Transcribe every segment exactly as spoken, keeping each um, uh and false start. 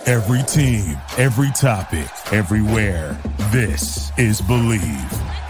Every team, every topic, everywhere. This is Believe.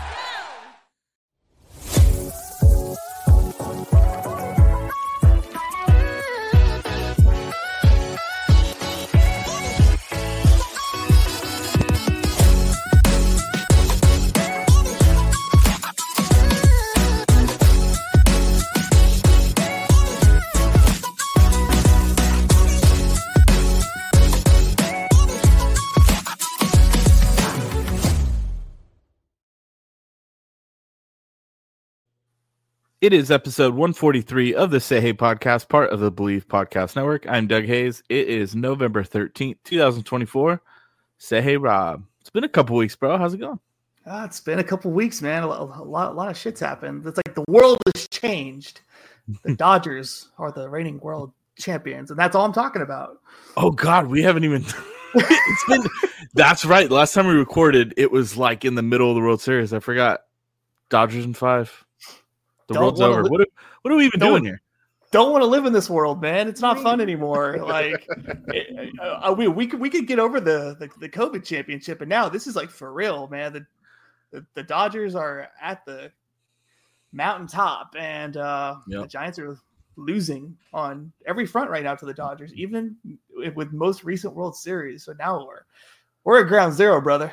It is episode one forty-three of the Say Hey podcast, part of the Believe Podcast Network. I'm Doug Hayes. It is November thirteenth, twenty twenty-four. Say hey, Rob. It's been a couple weeks, bro. How's it going? Uh, it's been a couple weeks, man. A, a lot, a lot of shit's happened. It's like the world has changed. The Dodgers are the reigning world champions, and that's all I'm talking about. Oh, God, we haven't even... it's been... That's right. Last time we recorded, it was like in the middle of the World Series. I forgot. Dodgers in five. The Don't world's over. Li- what, are, what are we even doing here? Don't want to live in this world, man. It's not fun anymore. Like, it, uh, we we could we could get over the, the the COVID championship, and now this is like for real, man. The the, the Dodgers are at the mountaintop, and uh, yep. the Giants are losing on every front right now to the Dodgers, even with most recent World Series. So now we're we're at ground zero, brother.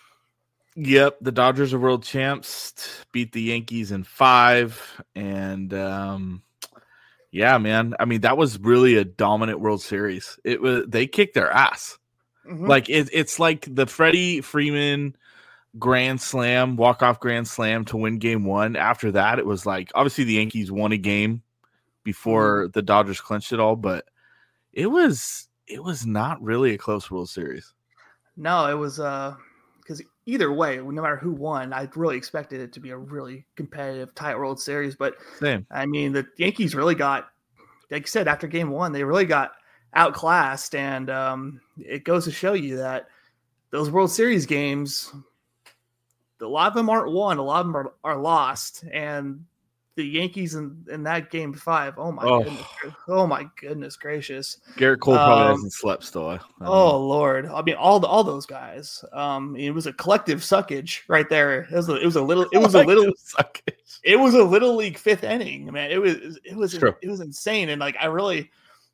Yep, the Dodgers are world champs, beat the Yankees in five, and um, yeah, man. I mean, that was really a dominant World Series. It was they kicked their ass. Mm-hmm. Like it, it's like the Freddie Freeman grand slam, walk off grand slam to win Game One. After that, it was like obviously the Yankees won a game before mm-hmm. the Dodgers clinched it all, but it was it was not really a close World Series. No, it was uh because. Either way, no matter who won, I really expected it to be a really competitive, tight World Series. But Same. I mean, the Yankees really got, like I said, after Game One, they really got outclassed, and um, it goes to show you that those World Series games, a lot of them aren't won, a lot of them are, are lost, and the Yankees in, in that Game Five, oh my oh. goodness, oh my goodness gracious! Garrett Cole probably um, hasn't slept still. I oh Lord, I mean all the, all those guys. Um, it was a collective suckage right there. It was a, it was a little, it was a little suckage. It was a little league fifth inning, man. It was it was it was insane, and like I really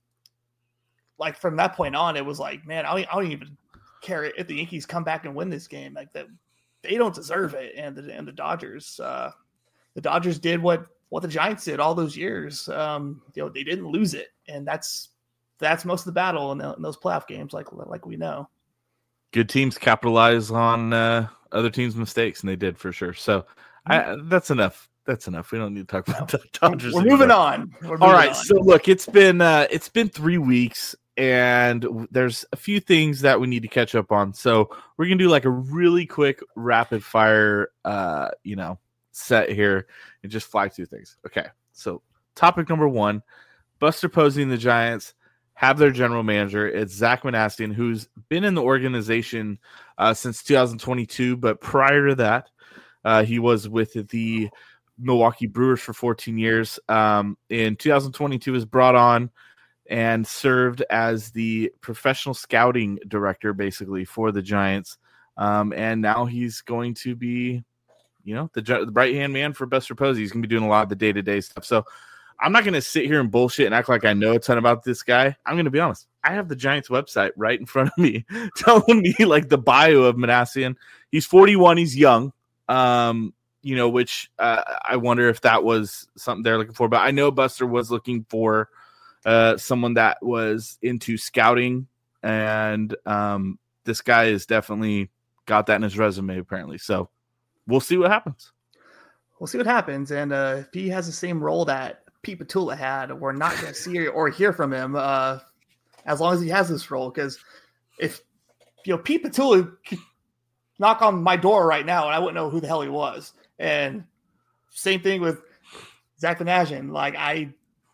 like from that point on, it was like, man, I don't, I don't even care if the Yankees come back and win this game. Like that, they don't deserve it, and the and the Dodgers. Uh, The Dodgers did what, what the Giants did all those years. Um, you know, they didn't lose it, and that's that's most of the battle in, the, in those playoff games, like like we know. Good teams capitalize on uh, other teams' mistakes, and they did for sure. So I, that's enough. That's enough. We don't need to talk about the Dodgers. We're moving on. We're moving all right. on. So look, it's been uh, it's been three weeks, and there's a few things that we need to catch up on. So we're gonna do like a really quick rapid fire, uh, you know. set here and just fly through things. Okay, so topic number one, Buster Posey and the Giants have their general manager. It's Zach Manassian, who's been in the organization uh, since two thousand twenty-two, but prior to that, uh, he was with the Milwaukee Brewers for fourteen years. Um, in two thousand twenty-two, was brought on and served as the professional scouting director, basically, for the Giants. Um, and now he's going to be You know, the, the right-hand man for Buster Posey. He's going to be doing a lot of the day-to-day stuff. So I'm not going to sit here and bullshit and act like I know a ton about this guy. I'm going to be honest. I have the Giants website right in front of me telling me, like, the bio of Manassian. He's forty-one. He's young, um, you know, which uh, I wonder if that was something they're looking for. But I know Buster was looking for uh, someone that was into scouting, and um, this guy has definitely got that in his resume, apparently. So we'll see what happens. We'll see what happens. And uh, if he has the same role that Pete Petula had, we're not going to see or hear from him uh, as long as he has this role. Because if, you know, Pete Petula could knock on my door right now and I wouldn't know who the hell he was. And same thing with Zach Manassian. Like, I,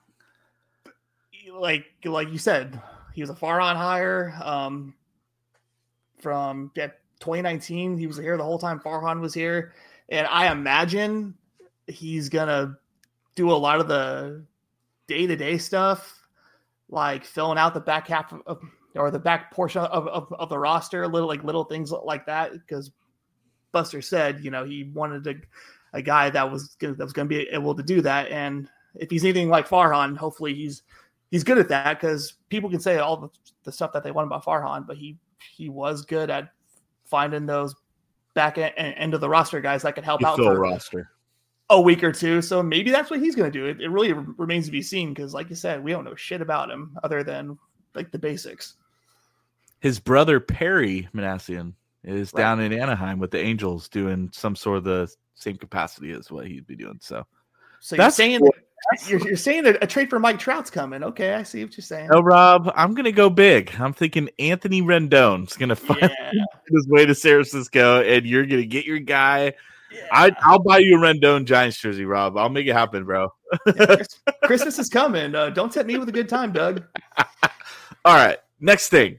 like, like you said, he was a far on hire um, from yeah, twenty nineteen. He was here the whole time Farhan was here. And I imagine he's going to do a lot of the day-to-day stuff, like filling out the back half of, or the back portion of, of, of the roster, little like little things like that. Because Buster said, you know, he wanted a, a guy that was gonna, that was going to be able to do that. And if he's anything like Farhan, hopefully he's he's good at that, because people can say all the, the stuff that they want about Farhan, but he he was good at finding those back end, end of the roster guys that could help you out for for roster a week or two. So maybe that's what he's going to do. It, it really remains to be seen, because like you said, we don't know shit about him other than like the basics. His brother Perry Manassian is Right. down in Anaheim with the Angels doing some sort of the same capacity as what he'd be doing. So, So That's you're saying cool. you're, you're saying a, a trade for Mike Trout's coming. Okay, I see what you're saying. no, Rob, I'm going to go big. I'm thinking Anthony Rendon's going to find Yeah. his way to San Francisco, and you're going to get your guy. Yeah. I, I'll buy you a Rendon Giants jersey, Rob. I'll make it happen, bro. Yeah, Christmas is coming. Uh, don't tempt me with a good time, Doug. All right, next thing.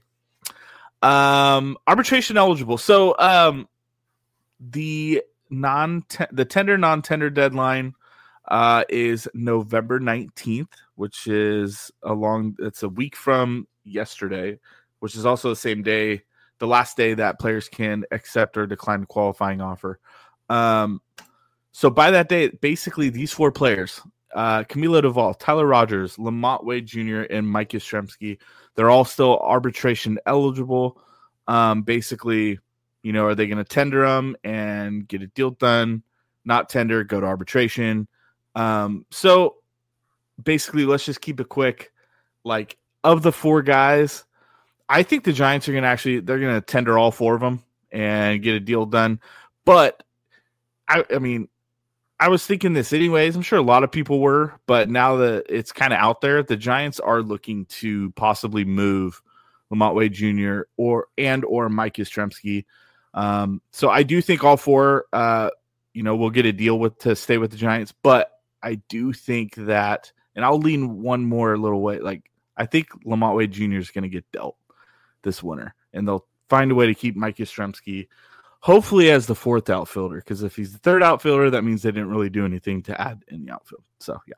Um, arbitration eligible. So, um, the non the tender non tender deadline uh is November nineteenth, which is along. It's a week from yesterday, which is also the same day, the last day that players can accept or decline a qualifying offer. Um, so by that day, basically these four players, uh, Camilo Duvall, Tyler Rogers, Lamont Wade Junior, and Mike Yastrzemski, they're all still arbitration eligible. Um, basically, you know, are they going to tender them and get a deal done? Not tender, go to arbitration. Um, so basically, let's just keep it quick. Like, of the four guys, I think the Giants are going to actually, they're going to tender all four of them and get a deal done. But I, I mean, I was thinking this anyways. I'm sure a lot of people were, but now that it's kind of out there, the Giants are looking to possibly move Lamont Wade Junior or and or Mike Yastrzemski. Um, so I do think all four, uh, you know, will get a deal with to stay with the Giants. But I do think that, and I'll lean one more little way. Like, I think Lamont Wade Junior is going to get dealt this winter, and they'll find a way to keep Mike Yastrzemski, hopefully as the fourth outfielder, because if he's the third outfielder, that means they didn't really do anything to add in the outfield. So, yeah.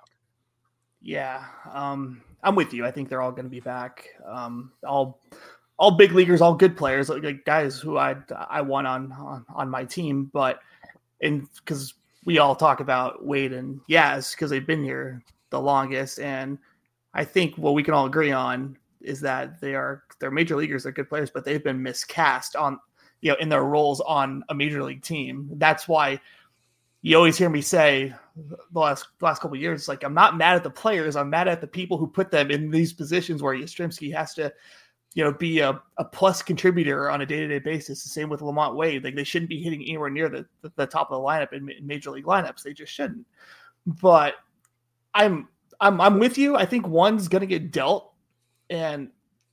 Yeah, um, I'm with you. I think they're all going to be back. Um, all, all big leaguers, all good players, like, like guys who I I want on, on on my team. But and because we all talk about Wade and Yaz because they've been here the longest, and I think what we can all agree on is that they are they're major leaguers, they're good players, but they've been miscast on, you know, in their roles on a major league team. That's why you always hear me say the last last couple of years, like, I'm not mad at the players, I'm mad at the people who put them in these positions where Yastrzemski has to, you know, be a, a plus contributor on a day-to-day basis. The same with Lamont Wade. Like, they shouldn't be hitting anywhere near the, the, the top of the lineup in, in major league lineups. They just shouldn't. But I'm I'm I'm with you. I think one's gonna get dealt, and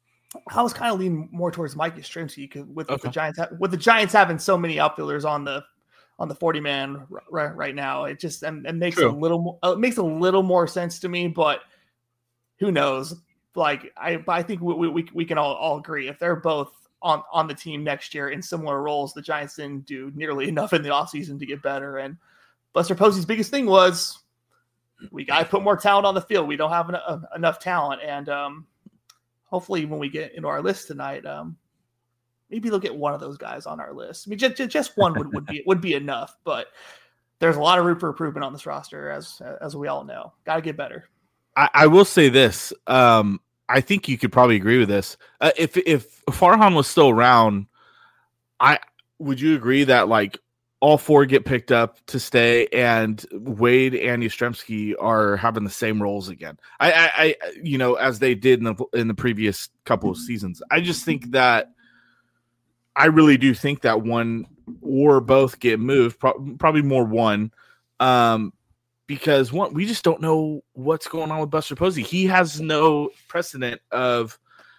I was kind of leaning more towards Mike Yastrzemski with, Okay. with the Giants with the Giants having so many outfielders on the on the forty man right, right now. It just it makes True. a little more, it makes a little more sense to me, but who knows? Like, I I think we we, we can all, all agree if they're both on, on the team next year in similar roles, the Giants didn't do nearly enough in the offseason to get better. And Buster Posey's biggest thing was, we got to put more talent on the field. We don't have enough, enough talent. And um, hopefully when we get into our list tonight, um, maybe they'll get one of those guys on our list. I mean, just, just one would, would be would be enough, but there's a lot of room for improvement on this roster, as as we all know. Got to get better. I, I will say this. Um, I think you could probably agree with this. Uh, if if Farhan was still around, I would you agree that like all four get picked up to stay, and Wade and Yastrzemski are having the same roles again? I, I, I you know, as they did in the in the previous couple of seasons. I just think that I really do think that one or both get moved. Pro- probably more one. Um, Because one, we just don't know what's going on with Buster Posey. He has no precedent of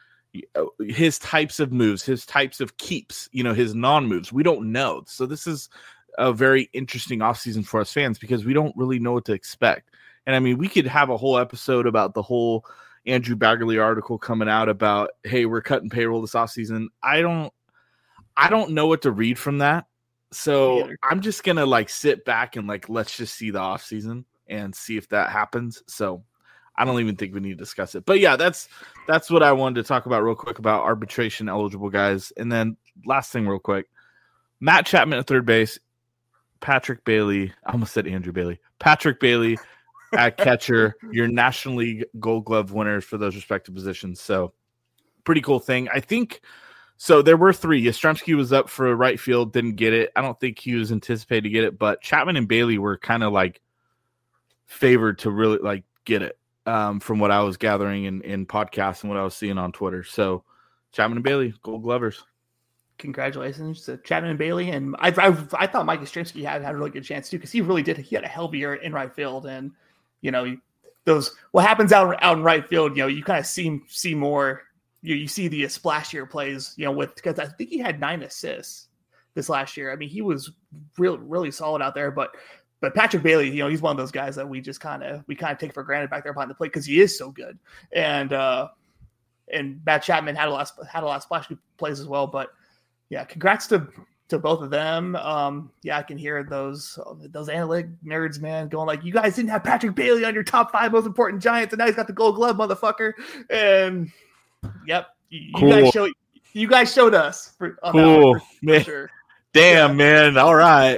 his types of moves, his types of keeps, you know, his non-moves. We don't know. So this is a very interesting offseason for us fans because we don't really know what to expect. And I mean, we could have a whole episode about the whole Andrew Baggerly article coming out about, hey, we're cutting payroll this offseason. I don't, I don't know what to read from that. So I'm just going to like sit back and like, let's just see the off season and see if that happens. So I don't even think we need to discuss it. But yeah, that's that's what I wanted to talk about real quick about arbitration eligible guys. And then last thing real quick, Matt Chapman at third base, Patrick Bailey, I almost said Andrew Bailey, Patrick Bailey at catcher, your National League Gold Glove winners for those respective positions. So pretty cool thing. I think, so there were three. Yastrzemski was up for right field, didn't get it. I don't think he was anticipated to get it, but Chapman and Bailey were kind of like favored to really like get it um, from what I was gathering in, in podcasts and what I was seeing on Twitter. So Chapman and Bailey, Gold Glovers. Congratulations to Chapman and Bailey. And I I, I thought Mike Yastrzemski had, had a really good chance too, because he really did. He had a hell of a year in right field. And, you know, those what happens out, out in right field, you know, you kind of see, see more. You, you see the splashier plays, you know, with because I think he had nine assists this last year. I mean, he was real, really solid out there. But but Patrick Bailey, you know, he's one of those guys that we just kind of we kind of take for granted back there behind the plate because he is so good. And uh, and Matt Chapman had a lot had a lot of splashy plays as well. But yeah, congrats to to both of them. Um, yeah, I can hear those those analytic nerds, man, going like, "You guys didn't have Patrick Bailey on your top five most important Giants, and now he's got the Gold Glove, motherfucker." And yep, you, cool. you guys showed you guys showed us. For, on cool, that one for, man. For sure. Damn, yeah. man. All right.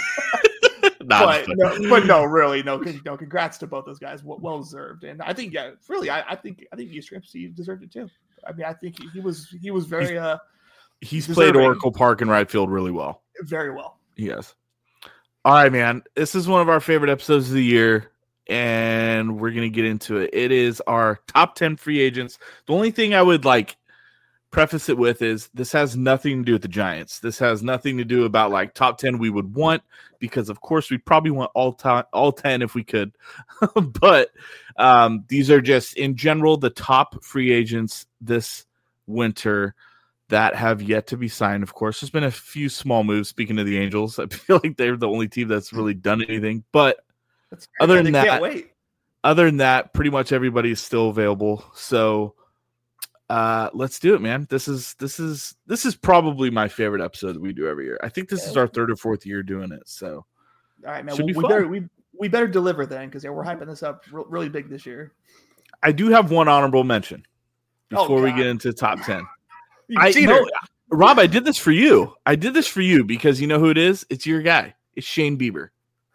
nah, but, no, but no, really, no, no. Congrats to both those guys. Well, well deserved, and I think, yeah, really, I, I think, I think Yastrzemski deserved it too. I mean, I think he, he was, he was very. Uh, He's deserving. Played Oracle Park and right field really well. Very well. Yes. All right, man. This is one of our favorite episodes of the year, and we're going to get into it. It is our top ten free agents. The only thing I would like preface it with is this has nothing to do with the Giants. This has nothing to do about like top ten we would want, because of course we'd probably want all time, all ten if we could. But um, these are just in general the top free agents this winter that have yet to be signed. Of course, there's been a few small moves. Speaking of the Angels, I feel like they're the only team that's really done anything. But that's other than they that, can't wait. other than that, pretty much everybody is still available. So uh, let's do it, man. This is this is this is probably my favorite episode that we do every year. I think this yeah. is our third or fourth year doing it. So all right, man. Well, we better we we better deliver then, because yeah, we're hyping this up re- really big this year. I do have one honorable mention before oh, we get into top ten. You I know, Rob, I did this for you. I did this for you because you know who it is? It's your guy. It's Shane Bieber.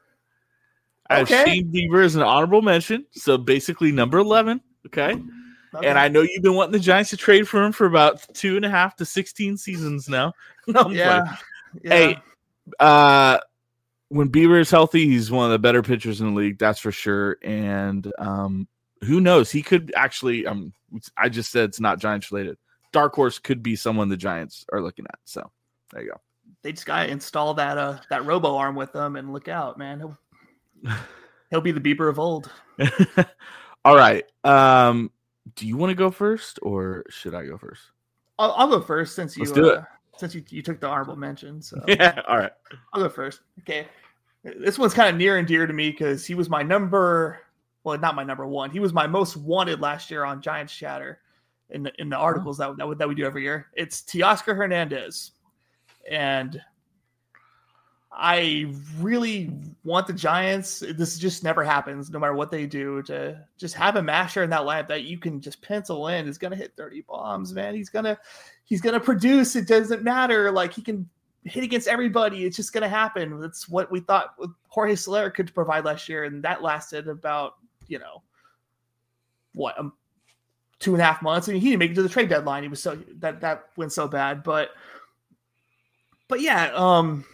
I okay. have Shane Bieber as an honorable mention. So basically number eleven. Okay. okay. And I know you've been wanting the Giants to trade for him for about two and a half to sixteen seasons now. No, I'm yeah. yeah. Hey, uh, when Bieber is healthy, he's one of the better pitchers in the league. That's for sure. And um, who knows? He could actually, um, I just said it's not Giants related. Dark horse could be someone the Giants are looking at. So there you go. They just got to install that uh that robo arm with them and look out, man. He'll, he'll be the Bieber of old. All right. Um, do you want to go first or should I go first? I'll, I'll go first since you Let's do uh, it. since you, you took the honorable mention. So yeah. All right. I'll go first. Okay. This one's kind of near and dear to me because he was my number. Well, not my number one. He was my most wanted last year on Giants Chatter. In the, in the articles that, that, that we do every year. It's Teoscar Hernandez. And I really want the Giants, this just never happens, no matter what they do, to just have a masher in that lineup that you can just pencil in is going to hit thirty bombs, man. He's going to he's gonna produce. It doesn't matter. Like, he can hit against everybody. It's just going to happen. That's what we thought Jorge Soler could provide last year, and that lasted about, you know, what, um, two and a half months. I mean, he didn't make it to the trade deadline. He was so that that went so bad, but but yeah, um,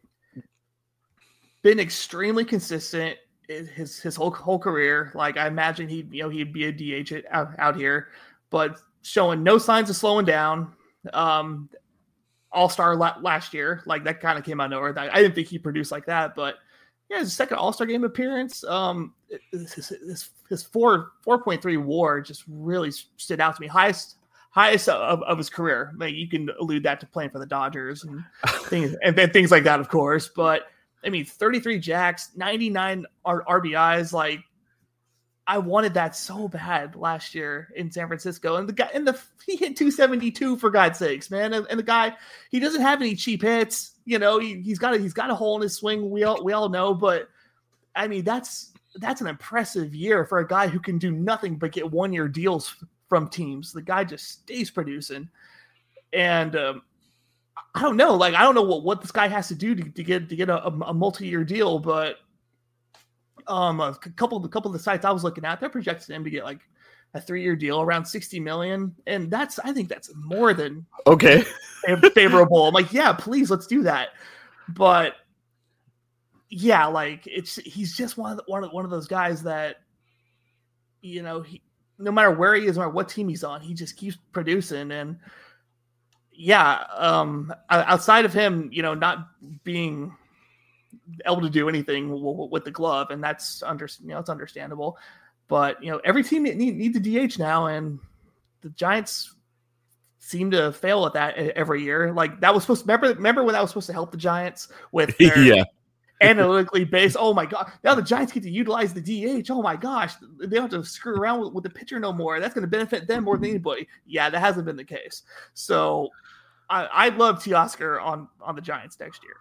been extremely consistent his his whole whole career. Like, I imagine he you know he'd be a D H out, out here, but showing no signs of slowing down. Um, All-Star la- last year, like that kind of came out of nowhere. I didn't think he produced like that, but yeah, his second All-Star game appearance. Um, his, his, his four four point three WAR just really stood out to me. Highest highest of, of his career. Like, you can allude that to playing for the Dodgers and things and, and things like that, of course. But I mean, thirty-three jacks, ninety-nine R B Is. Like, I wanted that so bad last year in San Francisco, and the guy and the he hit two seventy-two for God's sakes, man. And, and the guy, he doesn't have any cheap hits. You know, he, he's got a, he's got a hole in his swing. We all we all know, but I mean, that's that's an impressive year for a guy who can do nothing but get one year deals from teams. The guy just stays producing. And um, I don't know, like, I don't know what, what this guy has to do to, to get, to get a, a multi-year deal, but um, a couple of, a couple of the sites I was looking at, they're projecting him to get like a three-year deal around sixty million. And that's, I think that's more than okay favorable. I'm like, yeah, please, let's do that. But yeah, like it's, he's just one of the, one of, one of those guys that, you know, he, no matter where he is or what team he's on, he just keeps producing. And yeah, um, outside of him, you know, not being able to do anything w- with the glove, and that's under, you know, it's understandable. But you know, every team need needs a D H now, and the Giants seem to fail at that every year. Like that was supposed to remember. Remember when that was supposed to help the Giants with their yeah. analytically based? Oh my god! Now the Giants get to utilize the D H. Oh my gosh! They don't have to screw around with, with the pitcher no more. That's going to benefit them more than anybody. Yeah, that hasn't been the case. So I, I'd love Teoscar on on the Giants next year.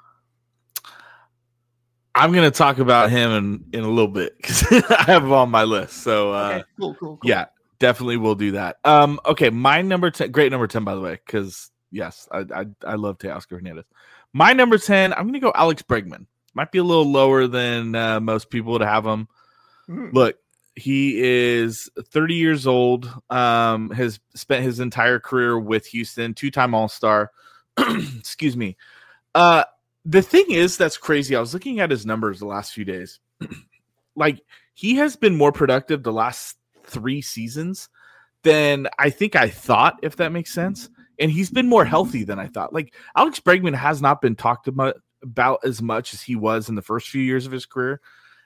I'm going to talk about him in, in a little bit because I have him on my list. So, uh, okay, cool, cool, cool. Yeah, definitely will do that. Um, okay, my number ten, great number ten, by the way, because yes, I, I I love Teoscar Hernandez. My number ten, I'm going to go Alex Bregman. Might be a little lower than uh, most people to have him. Mm-hmm. Look, he is thirty years old, um, has spent his entire career with Houston, two-time All-Star. Excuse me. Uh, The thing is, that's crazy. I was looking at his numbers the last few days. Like, he has been more productive the last three seasons than I think I thought, if that makes sense. And he's been more healthy than I thought. Like, Alex Bregman has not been talked about, about as much as he was in the first few years of his career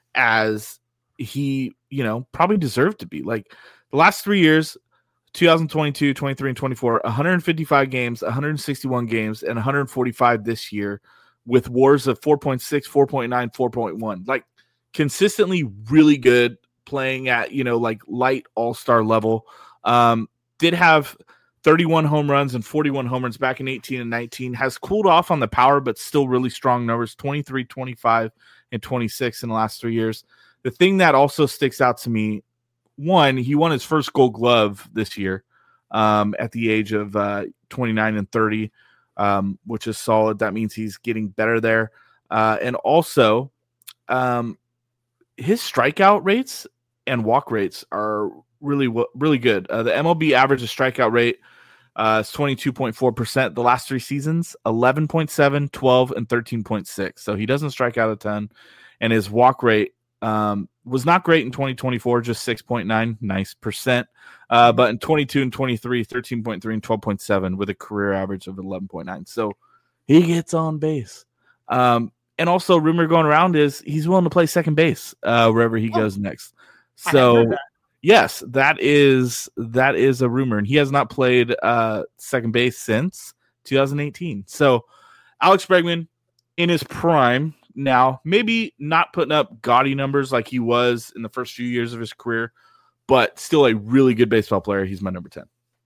as he, you know, probably deserved to be. Like, the last three years, twenty twenty-two, twenty-three, and twenty-four, one hundred fifty-five games, one hundred sixty-one games, and one hundred forty-five this year, with wars of four point six, four point nine, four point one. Like, consistently really good, playing at, you know, like light all-star level. Um, did have thirty-one home runs and forty-one home runs back in eighteen and nineteen. Has cooled off on the power, but still really strong numbers, twenty-three, twenty-five, and twenty-six in the last three years. The thing that also sticks out to me, one, he won his first Gold Glove this year um, at the age of uh, twenty-nine and thirty. Um, which is solid. That means he's getting better there. Uh, and also, um, his strikeout rates and walk rates are really, really good. Uh, the M L B average of strikeout rate uh, is twenty-two point four percent. The last three seasons, eleven point seven, twelve, and thirteen point six. So he doesn't strike out a ton. And his walk rate um, was not great in twenty twenty-four, just six point nine, nice percent. Uh, but in twenty-two and twenty-three, thirteen point three and twelve point seven with a career average of eleven point nine. So he gets on base. Um, and also, rumor going around is he's willing to play second base uh, wherever he oh, goes next. So that. yes, that is that is a rumor, and he has not played uh, second base since two thousand eighteen. So Alex Bregman in his prime now, maybe not putting up gaudy numbers like he was in the first few years of his career, but still a really good baseball player. He's my number ten.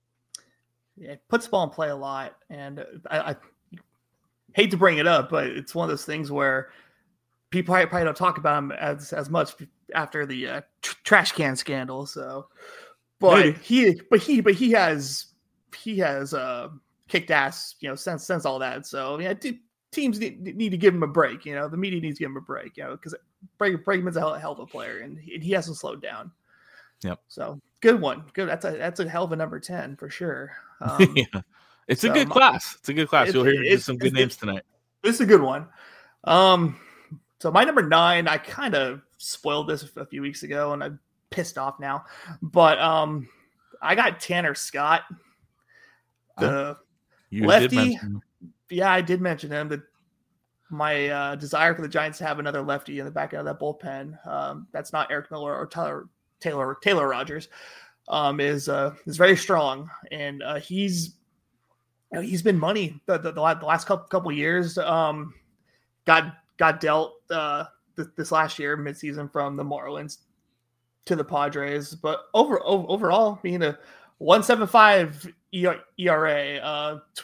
Yeah, puts the ball in play a lot. And I, I hate to bring it up, but it's one of those things where people probably, probably don't talk about him as, as much after the uh, tr- trash can scandal. So, but Maybe. he, but he, but he has, he has uh, kicked ass, you know, since, since all that. So yeah, t- teams need, need to give him a break. You know, the media needs to give him a break, you know, because Bregman's a hell, hell of a player, and he, he hasn't slowed down. Yep. So good one. Good. That's a that's a hell of a number ten for sure. Um, yeah. It's so a good my, class. It's a good class. It, You'll hear it, some good names tonight. This is a good one. Um, so my number nine, I kind of spoiled this a few weeks ago, and I'm pissed off now. But um, I got Tanner Scott, the uh, lefty. Yeah, I did mention him. The my uh, desire for the Giants to have another lefty in the back end of that bullpen. Um, that's not Eric Miller or Tyler. Taylor Taylor Rogers um, is uh, is very strong, and uh, he's you know, he's been money the, the, the last couple couple of years. Um, got got dealt uh, th- this last year midseason from the Marlins to the Padres, but over, over overall being a one seventy-five E R A uh, between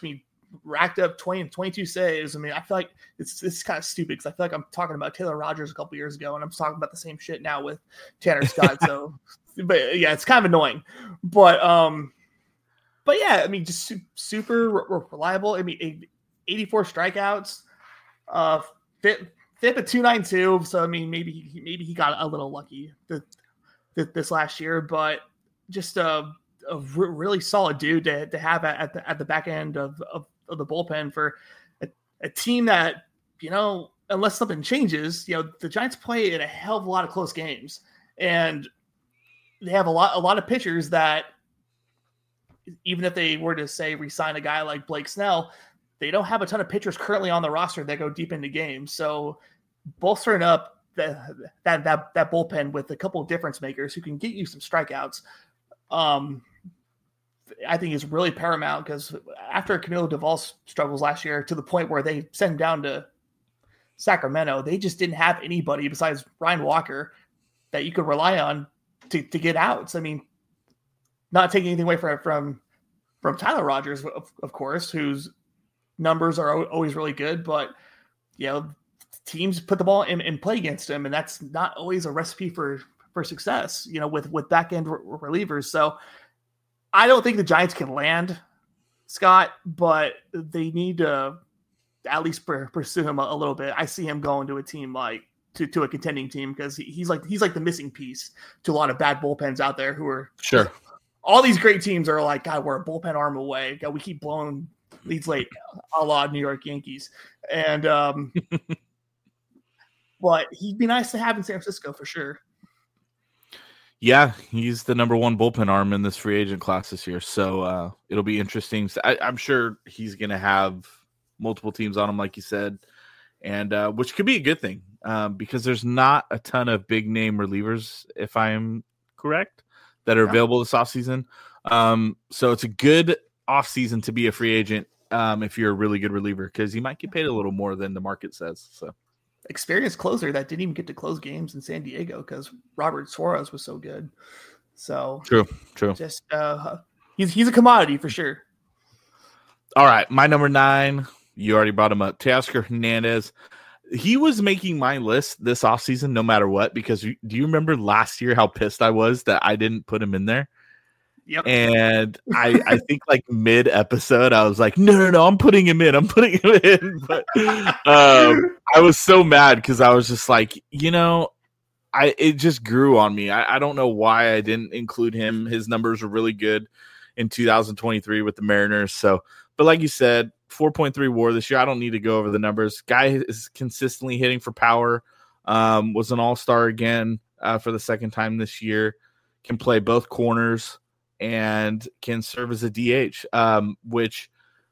racked up twenty, twenty-two saves. I mean, I feel like it's this is kind of stupid because I feel like I'm talking about Taylor Rogers a couple years ago, and I'm talking about the same shit now with Tanner Scott. So, but yeah, it's kind of annoying. But um, but yeah, I mean, just su- super re- reliable. I mean, eighty-four strikeouts, uh, fit fit at two ninety-two. So I mean, maybe he, maybe he got a little lucky this, this last year, but just a, a re- really solid dude to, to have at, at the at the back end of, of, of the bullpen for a, a team that, you know, unless something changes, you know, the Giants play in a hell of a lot of close games, and they have a lot a lot of pitchers that even if they were to say re-sign a guy like Blake Snell, they don't have a ton of pitchers currently on the roster that go deep into games. So bolstering up the, that that that bullpen with a couple of difference makers who can get you some strikeouts, um, I think is really paramount, because after Camilo Doval's struggles last year to the point where they sent him down to Sacramento, they just didn't have anybody besides Ryan Walker that you could rely on to, to get outs. I mean, not taking anything away from from, from Tyler Rogers, of, of course, whose numbers are always really good, but you know, teams put the ball in and play against him, and that's not always a recipe for for success, you know, with with back end re- relievers. So I don't think the Giants can land Scott, but they need to at least per- pursue him a, a little bit. I see him going to a team like to, to a contending team, because he, he's like he's like the missing piece to a lot of bad bullpens out there who are sure. All these great teams are like, God, we're a bullpen arm away. God, we keep blowing leads late, a la New York Yankees, and um, but he'd be nice to have in San Francisco for sure. Yeah, he's the number one bullpen arm in this free agent class this year, so uh, it'll be interesting. I, I'm sure he's going to have multiple teams on him, like you said, and uh, which could be a good thing, um, because there's not a ton of big name relievers, if I am correct, that are yeah. available this offseason. Um, so it's a good offseason to be a free agent um, if you're a really good reliever, because you might get paid a little more than the market says. So. Experienced closer that didn't even get to close games in San Diego because Robert Suarez was so good. So true, true. Just uh, he's he's a commodity for sure. All right, my number nine. You already brought him up, Teoscar Hernandez. He was making my list this offseason no matter what, because do you remember last year how pissed I was that I didn't put him in there? Yep. And I, I think like mid episode, I was like, no, no, no, I'm putting him in. I'm putting him in. But um, I was so mad because I was just like, you know, I it just grew on me. I, I don't know why I didn't include him. His numbers were really good in two thousand twenty-three with the Mariners. So, but like you said, four point three WAR this year. I don't need to go over the numbers. Guy is consistently hitting for power. Um, was an all-star again uh, for the second time this year. Can play both corners and can serve as a D H, um, which,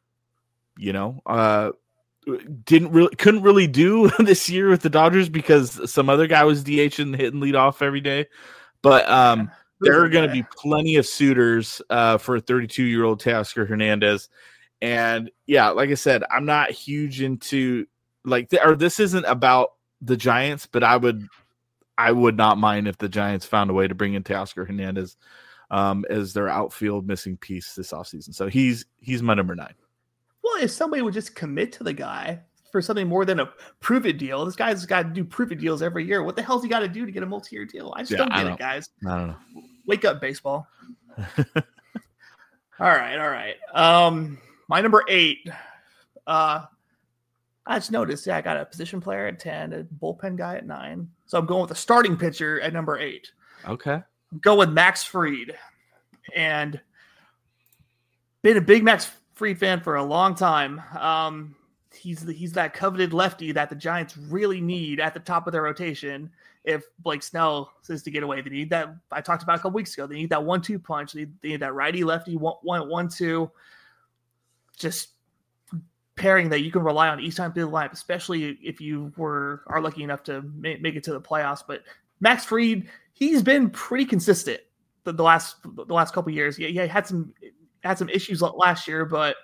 you know, uh, didn't really, couldn't really do this year with the Dodgers because some other guy was DHing, hitting lead off every day. But um, there are going to be plenty of suitors uh, for a thirty-two-year-old Teoscar Hernandez. And yeah, like I said, I'm not huge into like, th- or this isn't about the Giants, but I would, I would not mind if the Giants found a way to bring in Teoscar Hernandez um, as their outfield missing piece this offseason. So he's he's my number nine. Well, if somebody would just commit to the guy for something more than a prove it deal, this guy's got to do prove it deals every year. What the hell's he got to do to get a multi-year deal? I just yeah, don't get it, guys. I don't know. Wake up, baseball. all right, all right. Um, my number eight. Uh, I just noticed, yeah, I got a position player at ten, a bullpen guy at nine. So I'm going with a starting pitcher at number eight. Okay. Go with Max Fried, and been a big Max Fried fan for a long time. Um, he's the, he's that coveted lefty that the Giants really need at the top of their rotation. If Blake Snell says to get away, they need that. I talked about a couple weeks ago. They need that one-two punch. They, they need that righty lefty one one one two. Just pairing that you can rely on each time through the lineup, especially if you were are lucky enough to make, make it to the playoffs. But Max Fried, he's been pretty consistent the, the last the last couple of years. Yeah, he had some had some issues last year, but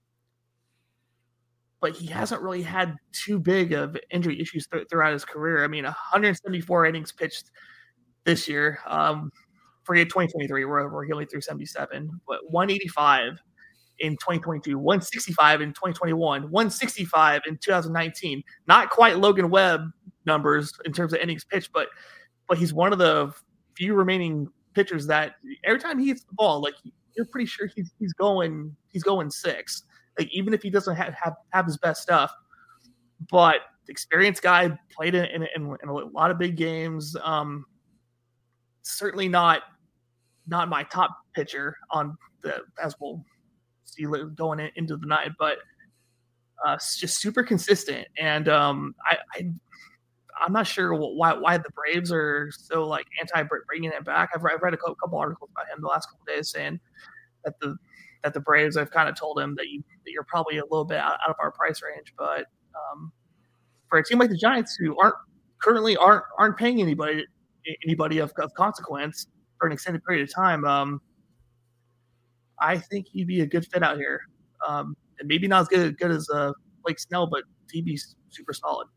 but he hasn't really had too big of injury issues th- throughout his career. I mean, one hundred seventy-four innings pitched this year. Um, forget twenty twenty-three, where, where he only threw seventy-seven, but one eighty-five in twenty twenty-two, one sixty-five in twenty twenty-one, one sixty-five in two thousand nineteen. Not quite Logan Webb numbers in terms of innings pitched, but but he's one of the few remaining pitchers that every time he hits the ball, like you're pretty sure he's he's going he's going six. Like even if he doesn't have have, have his best stuff, but experienced guy, played in, in, in a lot of big games. Um, certainly not not my top pitcher on the as we'll see going in, into the night, but uh, just super consistent. And um, I, I I'm not sure why why the Braves are so like anti bringing it back. I've read, I've read a couple articles about him the last couple of days saying that the that the Braves have kind of told him that you that you're probably a little bit out, out of our price range, but um, for a team like the Giants who aren't currently aren't aren't paying anybody anybody of, of consequence for an extended period of time, um, I think he'd be a good fit out here. Um, and maybe not as good, good as uh, Blake Snell, but he'd be super solid.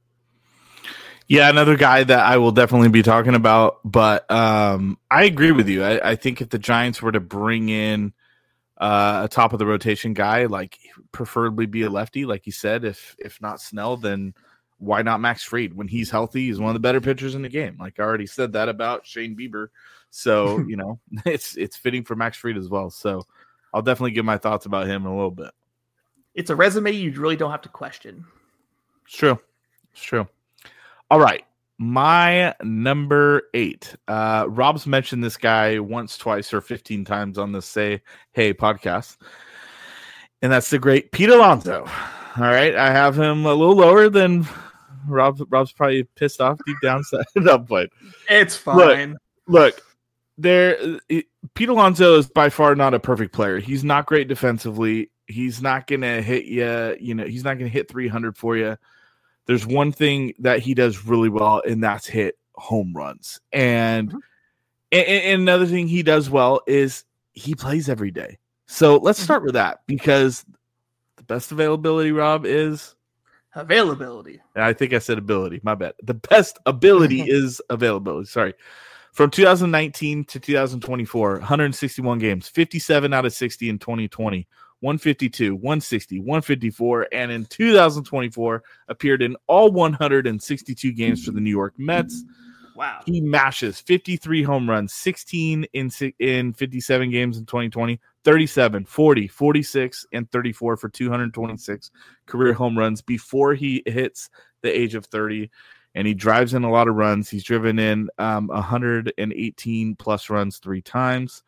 Yeah, another guy that I will definitely be talking about, but um, I agree with you. I, I think if the Giants were to bring in uh, a top of the rotation guy, like preferably be a lefty, like you said, if if not Snell, then why not Max Fried? When he's healthy, he's one of the better pitchers in the game. Like I already said that about Shane Bieber. So, you know, it's it's fitting for Max Fried as well. So I'll definitely give my thoughts about him in a little bit. It's a resume you really don't have to question. It's true. It's true. All right. My number eight. Uh, Rob's mentioned this guy once, twice, or fifteen times on the Say Hey podcast. And that's the great Pete Alonso. All right. I have him a little lower than Rob. Rob's probably pissed off deep down. No, but it's fine. Look, look there. Pete Alonso is by far not a perfect player. He's not great defensively. He's not going to hit you. You know, he's not going to hit three hundred for you. There's one thing that he does really well, and that's hit home runs. And, mm-hmm. and, and another thing he does well is he plays every day. So let's start with that, because the best availability, Rob, is availability. I think I said ability. My bad. The best ability is availability. Sorry. From two thousand nineteen to two thousand twenty-four, one hundred sixty-one games, fifty-seven out of sixty in twenty twenty. one fifty-two, one sixty, one fifty-four, and in two thousand twenty-four appeared in all one hundred sixty-two games for the New York Mets. Wow. He mashes fifty-three home runs, sixteen in in fifty-seven games in twenty twenty, thirty-seven, forty, forty-six, and thirty-four for two hundred twenty-six career home runs before he hits the age of thirty. And he drives in a lot of runs. He's driven in um, one hundred eighteen plus runs three times.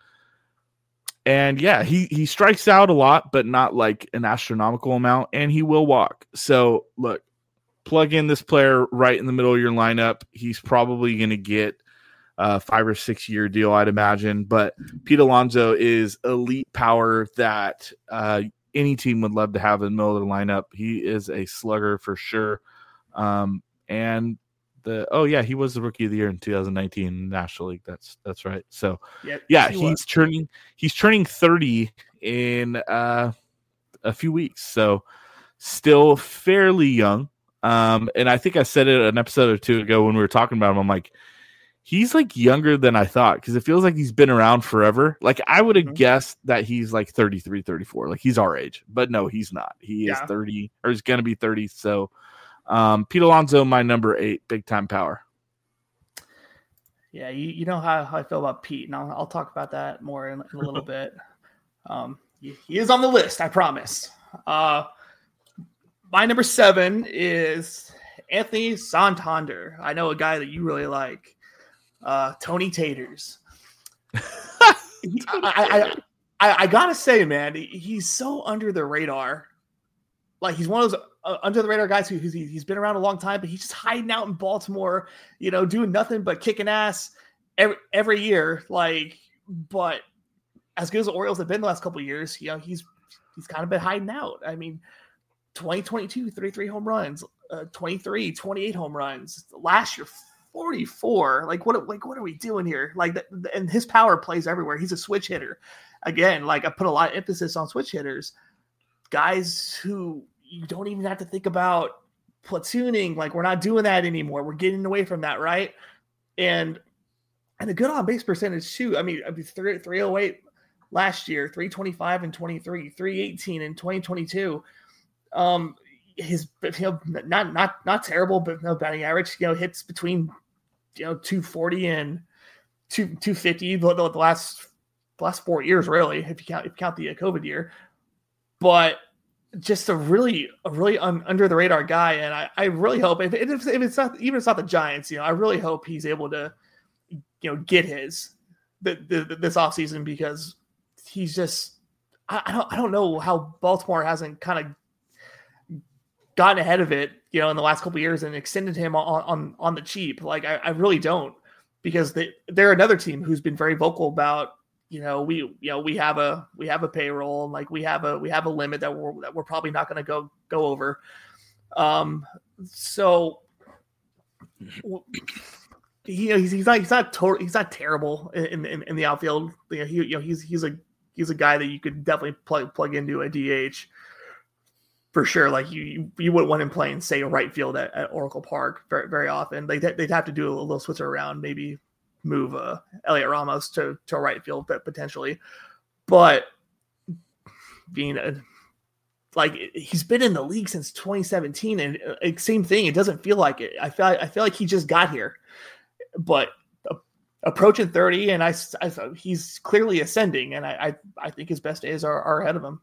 And yeah, he, he strikes out a lot, but not like an astronomical amount, and he will walk. So look, plug in this player right in the middle of your lineup. He's probably going to get a five or six year deal, I'd imagine. But Pete Alonso is elite power that uh, any team would love to have in the middle of the lineup. He is a slugger for sure. Um, and the oh yeah, he was the rookie of the year in two thousand nineteen National League. That's that's right. So yep, yeah, he he's was. turning he's turning thirty in uh, a few weeks. So still fairly young. Um, and I think I said it an episode or two ago when we were talking about him. I'm like, he's like younger than I thought, because it feels like he's been around forever. Like I would have mm-hmm. guessed that he's like thirty-three, thirty-four, like he's our age, but no, he's not. He yeah. is thirty, or he's going to be thirty. So Um, Pete Alonso, my number eight, big time power. Yeah, you, you know how, how I feel about Pete, and I'll, I'll talk about that more in, in a little bit. Um, he, he is on the list, I promise. Uh, my number seven is Anthony Santander. I know a guy that you really like, uh, Tony Taters. I, I, I, I gotta say, man, he's so under the radar. Like he's one of those uh, under the radar guys who who's, he's been around a long time, but he's just hiding out in Baltimore, you know, doing nothing but kicking ass every every year. Like, but as good as the Orioles have been the last couple of years, you know, he's he's kind of been hiding out. I mean, twenty twenty-two, thirty-three home runs, uh, twenty-three, twenty-eight home runs. Last year, forty-four. Like what? Like what are we doing here? Like, the, and his power plays everywhere. He's a switch hitter. Again, like I put a lot of emphasis on switch hitters. Guys who you don't even have to think about platooning. Like we're not doing that anymore. We're getting away from that, right? And and a good on base percentage too. I mean, I mean three oh eight last year, three twenty-five and twenty-three, three eighteen in twenty twenty-two. Um, his you know not not not terrible, but no batting average. You know, hits between you know two forty and two two fifty the, the last the last four years, really, if you count if you count the COVID year. But just a really a really un, under the radar guy, and I, I really hope if, if if it's not even if it's not the Giants, you know, I really hope he's able to you know get his the, the, this offseason, because he's just I, I don't I don't know how Baltimore hasn't kind of gotten ahead of it, you know, in the last couple of years and extended him on on, on the cheap. Like I, I really don't, because they they're another team who's been very vocal about, you know, we you know we have a we have a payroll, and like we have a we have a limit that we're that we're probably not going to go go over. Um, so he, he's he's not he's not total, he's not terrible in, in in the outfield. You know, he you know he's he's a he's a guy that you could definitely plug plug into a D H. For sure, like you, you wouldn't want him playing, say, right field at, at Oracle Park very, very often. They they'd have to do a little switcher around, maybe move uh, Elliot Ramos to to a right field, but potentially. But being a, like he's been in the league since twenty seventeen, and uh, same thing. It doesn't feel like it. I feel I feel like he just got here, but uh, approaching thirty, and I, I he's clearly ascending, and I, I I think his best days are, are ahead of him.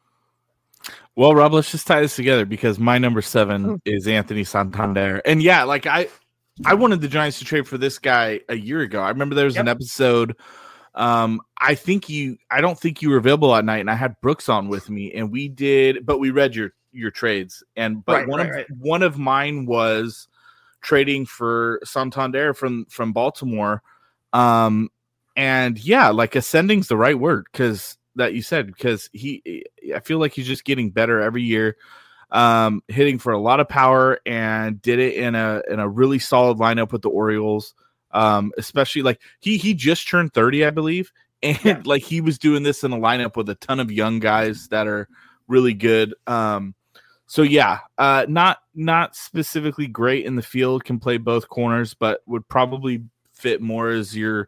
Well, Rob, let's just tie this together, because my number seven is Anthony Santander. And yeah, like I I wanted the Giants to trade for this guy a year ago. I remember there was yep. an episode. Um, I think you I don't think you were available that night, and I had Brooks on with me, and we did, but we read your your trades. And but right, one right, of right. one of mine was trading for Santander from from Baltimore. Um, and yeah, like ascending's the right word, because that you said, because he, I feel like he's just getting better every year, um, hitting for a lot of power, and did it in a in a really solid lineup with the Orioles. Um, especially like he he just turned thirty, I believe, and yeah. like he was doing this in a lineup with a ton of young guys that are really good. Um, so yeah, uh, not not specifically great in the field, can play both corners, but would probably fit more as your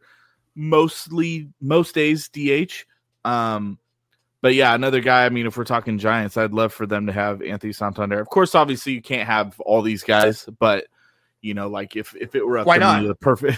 mostly most days D H. Um, but yeah, another guy, I mean, if we're talking Giants, I'd love for them to have Anthony Santander. Of course, obviously you can't have all these guys, but you know, like if, if it were up Why to not? me, the perfect,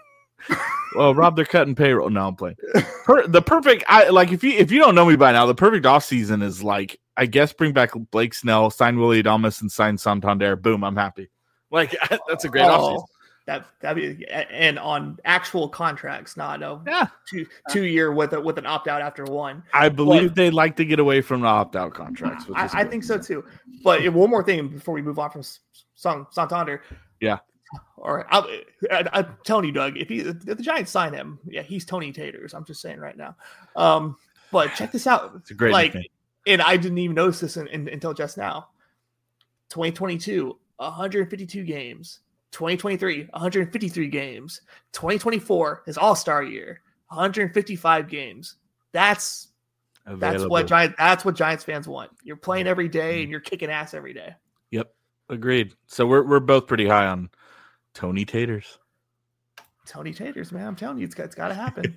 well, Rob, they're cutting payroll. No, I'm playing per, the perfect. I like, if you, if you don't know me by now, the perfect off season is like, I guess bring back Blake Snell, sign Willie Adames, and sign Santander. Boom. I'm happy. Like that's a great oh. off season. That that be and on actual contracts, not no yeah. two two year with a, with an opt out after one. I believe but, they like to get away from the opt out contracts. I, I think so too. But one more thing before we move on from Santander. Yeah. All right. I'll, I, I'm telling you, Doug, if, he, if the Giants sign him, yeah, he's Tony Taters. I'm just saying right now. Um, but check this out. It's a great like, nickname. And I didn't even notice this in, in, until just now. twenty twenty-two, one hundred fifty-two games. twenty twenty-three, one hundred fifty-three games. twenty twenty-four, his all-star year, one hundred fifty-five games. That's Available. that's what Giants that's what Giants fans want. You're playing every day and you're kicking ass every day. Yep, agreed. So we're we're both pretty high on Tony Taters. Tony Taters, man, I'm telling you, it's got it's got to happen.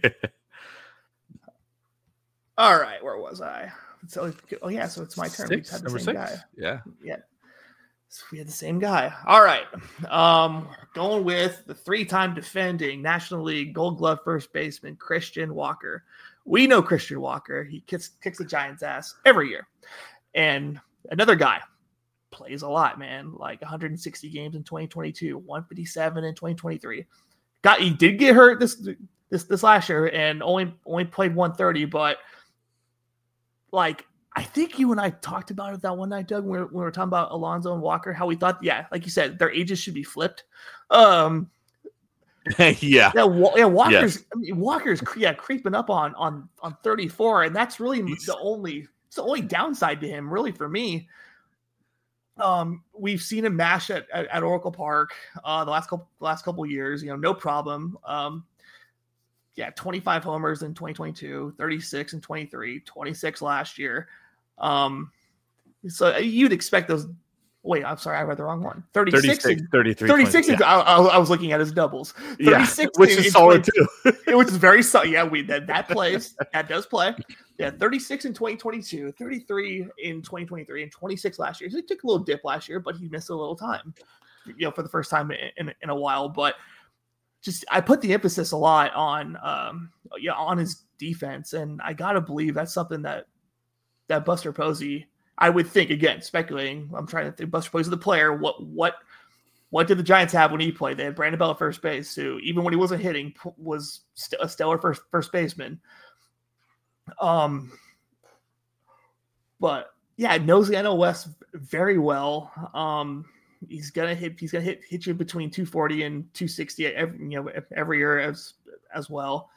All right, where was I? So oh yeah, so it's my turn. Six, we had the number same six. guy. Yeah, yeah. So we had the same guy. All right. Um, going with the three-time defending National League Gold Glove first baseman, Christian Walker. We know Christian Walker. He kicks, kicks the Giants' ass every year. And another guy plays a lot, man. Like one hundred sixty games in twenty twenty-two, one hundred fifty-seven in twenty twenty-three. Got he did get hurt this this this last year and only only played one hundred thirty, but like I think you and I talked about it that one night, Doug, when we were, when we were talking about Alonso and Walker, how we thought, yeah, like you said, their ages should be flipped. Um, yeah, yeah, yeah. Walker's, yes. I mean, Walker's, yeah, creeping up on on on thirty-four, and that's really He's... the only, it's the only downside to him, really, for me. Um, we've seen him mash at, at, at Oracle Park uh, the last couple last couple of years, you know, no problem. Um, yeah, twenty-five homers in twenty twenty-two, thirty-six in twenty-three, twenty-six last year. Um, so you'd expect those Wait, I'm sorry, I read the wrong one. thirty-six, thirty-six and, thirty-three, thirty-six. twenty, And, yeah. I, I was looking at his doubles. thirty-six, yeah, which is solid too. Which is very solid. Yeah, we that that plays. That does play. Yeah, thirty-six in twenty twenty-two, thirty-three in twenty twenty-three, and twenty-six last year. So he took a little dip last year, but he missed a little time, you know, for the first time in, in, in a while. But just I put the emphasis a lot on, um, yeah, on his defense, and I gotta believe that's something that that Buster Posey. I would think, again, speculating, I'm trying to think, Buster Posey, the player, what what what did the Giants have when he played? They had Brandon Bell at first base, who, even when he wasn't hitting, was st- a stellar first first baseman. Um, But, yeah, knows the N L West very well. Um, he's going to hit he's gonna hit hit you between two forty and two sixty every, you know, every year as as well.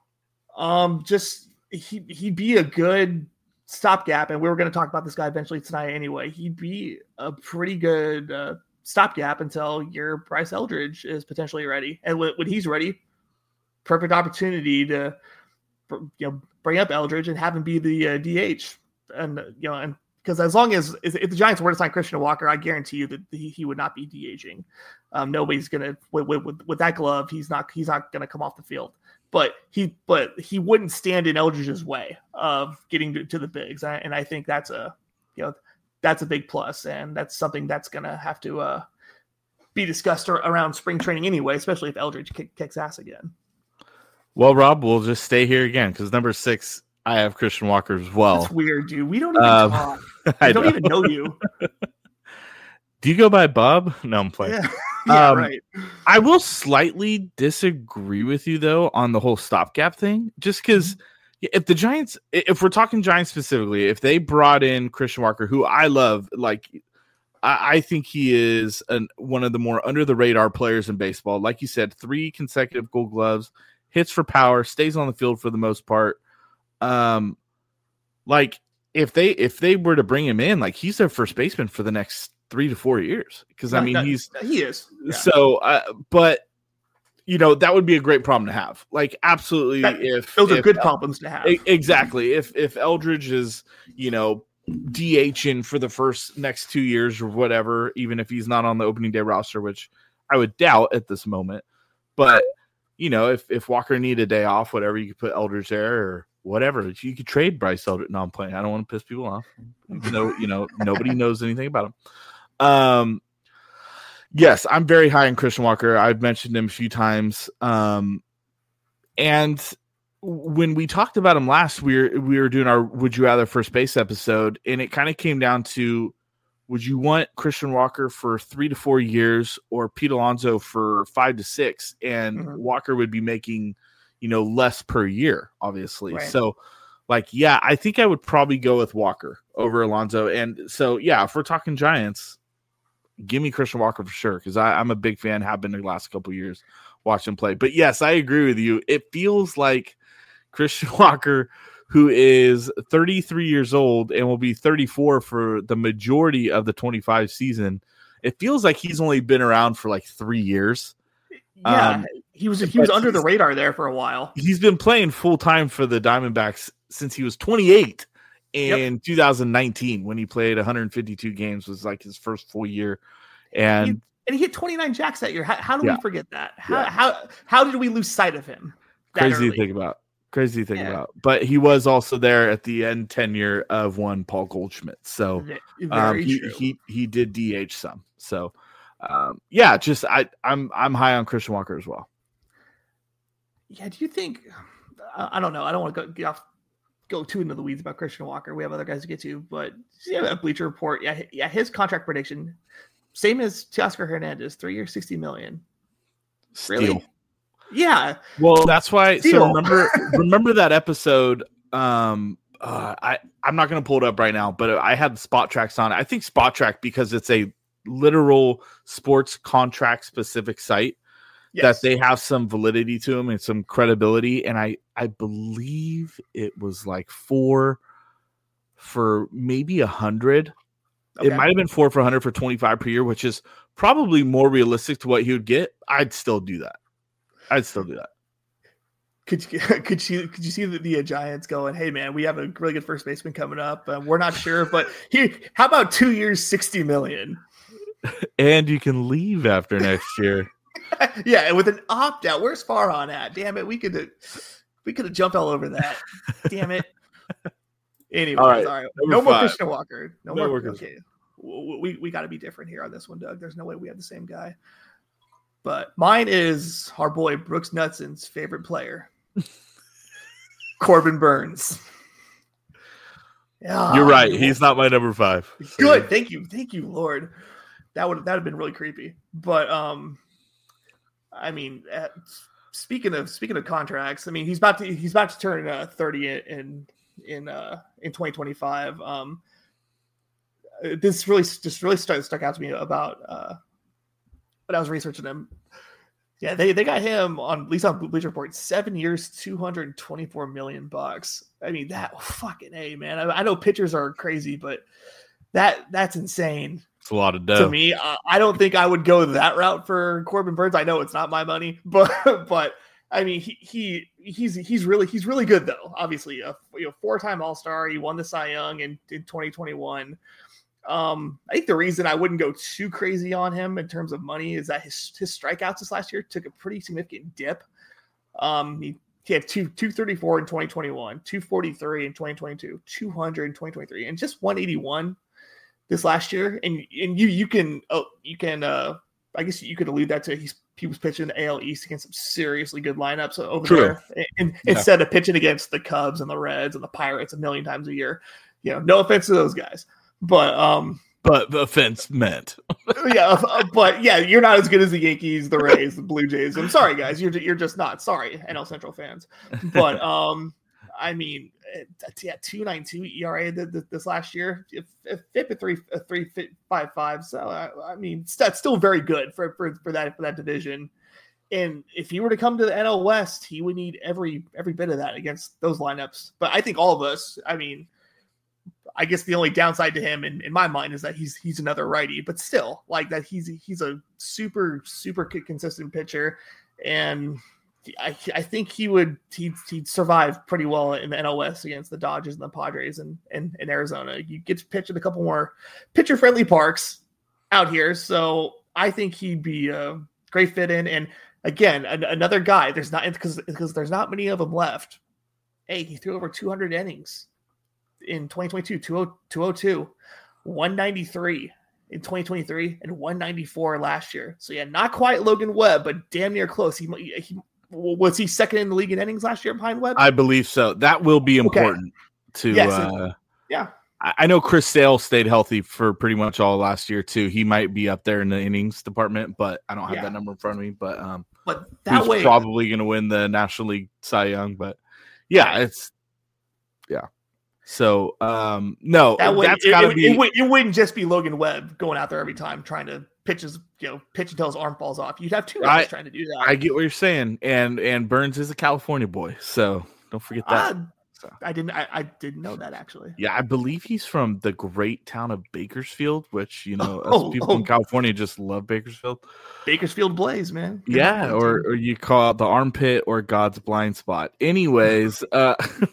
Um, Just, he, he'd be a good stopgap, and we were going to talk about this guy eventually tonight anyway. He'd be a pretty good uh, stopgap until your Bryce Eldridge is potentially ready. And when, when he's ready, perfect opportunity to, you know, bring up Eldridge and have him be the uh, D H. And, you know, and because as long as if the Giants were to sign Christian Walker, I guarantee you that he, he would not be DHing. Um, nobody's going to, with, with, with that glove, he's not, he's not going to come off the field. But he, but he wouldn't stand in Eldridge's way of getting to, to the bigs, and I think that's a, you know, that's a big plus, and that's something that's going to have to uh, be discussed around spring training anyway, especially if Eldridge kick, kicks ass again. Well, Rob, we'll just stay here again because number six, I have Christian Walker as well. That's weird, dude. We don't even um, talk. I don't know. even know you. Do you go by Bob? No, I'm playing. Yeah. Yeah, um, right. I will slightly disagree with you though on the whole stopgap thing, just because mm-hmm. if the Giants, if we're talking Giants specifically, if they brought in Christian Walker, who I love, like I, I think he is an, one of the more under the radar players in baseball. Like you said, three consecutive Gold Gloves, hits for power, stays on the field for the most part. Um, like if they if they were to bring him in, like he's their first baseman for the next three to four years. Because I mean, no, he's he is. Yeah. So, uh, but you know, that would be a great problem to have. Like, absolutely. That, if those if, are good problems to have. Exactly. If if Eldridge is, you know, DHing for the first next two years or whatever, even if he's not on the opening day roster, which I would doubt at this moment. But you know, if if Walker needed a day off, whatever, you could put Eldridge there or whatever. You could trade Bryce Eldridge. No, I'm playing. I don't want to piss people off. Even though, you know, nobody knows anything about him. Um, yes, I'm very high on Christian Walker. I've mentioned him a few times. Um, and when we talked about him last, we were, we were doing our Would You Rather first base episode, and it kind of came down to, would you want Christian Walker for three to four years or Pete Alonso for five to six? And mm-hmm. Walker would be making, you know, less per year, obviously. Right. So, like, yeah, I think I would probably go with Walker over Alonso. And so, yeah, if we're talking Giants, give me Christian Walker for sure, because I'm a big fan, have been the last couple of years, watch him play. But yes, I agree with you. It feels like Christian Walker, who is thirty-three years old and will be thirty-four for the majority of the twenty-five season, it feels like he's only been around for like three years. Yeah, um, he was he was under the radar there for a while. He's been playing full time for the Diamondbacks since he was twenty-eight in yep. two thousand nineteen, when he played one hundred fifty-two games, was like his first full year. And he, and he hit twenty-nine jacks that year. How, how do yeah. we forget that? How, yeah. how how did we lose sight of him? Crazy early? to think about. Crazy to think yeah. about. But he was also there at the end tenure of one Paul Goldschmidt. So um, he, he he did D H some. So um, yeah, just I I'm I'm high on Christian Walker as well. Yeah, do you think? I, I don't know. I don't want to go get off, go too into the weeds about Christian Walker. We have other guys to get to, but yeah, a Bleacher Report. Yeah, yeah, his contract prediction, same as Teoscar Hernandez, three years, sixty million. Steal. Really? Yeah. Well, that's why. Steal. So remember, remember that episode. Um, uh, I I'm not going to pull it up right now, but I had Spot Tracks on it. I think Spot Track, because it's a literal sports contract specific site, yes. that they have some validity to them and some credibility. And I I believe it was like four for maybe a hundred. Okay. It might have been four for a hundred for twenty-five per year, which is probably more realistic to what he would get. I'd still do that. I'd still do that. Could you could you could you see the, the Giants going, hey man, we have a really good first baseman coming up. Uh, we're not sure, but here, how about two years, sixty million? and you can leave after next year. Yeah, with an opt out. Where's Farhan at? Damn it, we could have we could have jumped all over that. Damn it. Anyways, all right. All right. No more Christian Walker. No, no more. Okay, we we got to be different here on this one, Doug. There's no way we have the same guy. But mine is our boy Brooks Knutson's favorite player, Corbin Burns. Yeah, you're right. He's not my number five. Good. Thank you. Thank you, Lord. That would that have been really creepy. But um, I mean, uh, speaking of speaking of contracts, I mean he's about to he's about to turn uh, thirty in in uh in twenty twenty-five. Um, this really just really stuck stuck out to me about uh when I was researching him. Yeah, they, they got him on at least on Bleacher Report, seven years, two hundred twenty-four million bucks. I mean, that oh, fucking A, man. I, I know pitchers are crazy, but that that's insane. It's a lot of dough to me. Uh, I don't think I would go that route for Corbin Burns. I know it's not my money, but but I mean, he he he's he's really he's really good though. Obviously, a you know four-time All-Star. He won the Cy Young in, in twenty twenty-one. Um, I think the reason I wouldn't go too crazy on him in terms of money is that his, his strikeouts this last year took a pretty significant dip. Um, he, he had two, two thirty-four in twenty twenty-one, two forty-three in twenty twenty-two, two hundred in twenty twenty-three, and just one eighty-one this last year. And, and you, you can, oh, you can, uh, I guess you could allude that to he's, he was pitching the A L East against some seriously good lineups over True. there. And, and yeah. instead of pitching against the Cubs and the Reds and the Pirates a million times a year, you know, no offense to those guys. But um, but the offense meant, yeah. But yeah, you're not as good as the Yankees, the Rays, the Blue Jays. I'm sorry, guys. You're you're just not. Sorry, N L Central fans. But um, I mean, yeah, two nine two E R A this last year. If if F I P at three a three five five. So I, I mean, that's still very good for for for that for that division. And if he were to come to the N L West, he would need every every bit of that against those lineups. But I think all of us. I mean. I guess the only downside to him in, in my mind is that he's he's another righty, but still like that he's he's a super super consistent pitcher, and I I think he would he'd, he'd survive pretty well in the N L West against the Dodgers and the Padres and and, and Arizona. You get to pitch in a couple more pitcher friendly parks out here, so I think he'd be a great fit in. And again, an, another guy. There's not because because there's not many of them left. Hey, he threw over two hundred innings. In twenty twenty-two, two oh two, one ninety-three in twenty twenty-three, and one ninety-four last year. So yeah, not quite Logan Webb, but damn near close. He, he was he second in the league in innings last year behind Webb? I believe so. That will be important okay. to. Yes, uh, yeah, I know Chris Sale stayed healthy for pretty much all last year too. He might be up there in the innings department, but I don't have yeah. that number in front of me. But um, but that way probably going to win the National League Cy Young. But yeah, it's yeah. So, um, no, that that's it, gotta it, be. It, it, it wouldn't just be Logan Webb going out there every time trying to pitch his, you know, pitch until his arm falls off. You'd have two guys I, trying to do that. I get what you're saying, and and Burns is a California boy, so don't forget that. Uh, so. I didn't, I, I didn't know that actually. Yeah, I believe he's from the great town of Bakersfield, which you know, oh, us people oh. in California just love Bakersfield. Bakersfield Blaze, man. Good yeah, or, or you call it the armpit or God's blind spot. Anyways, uh,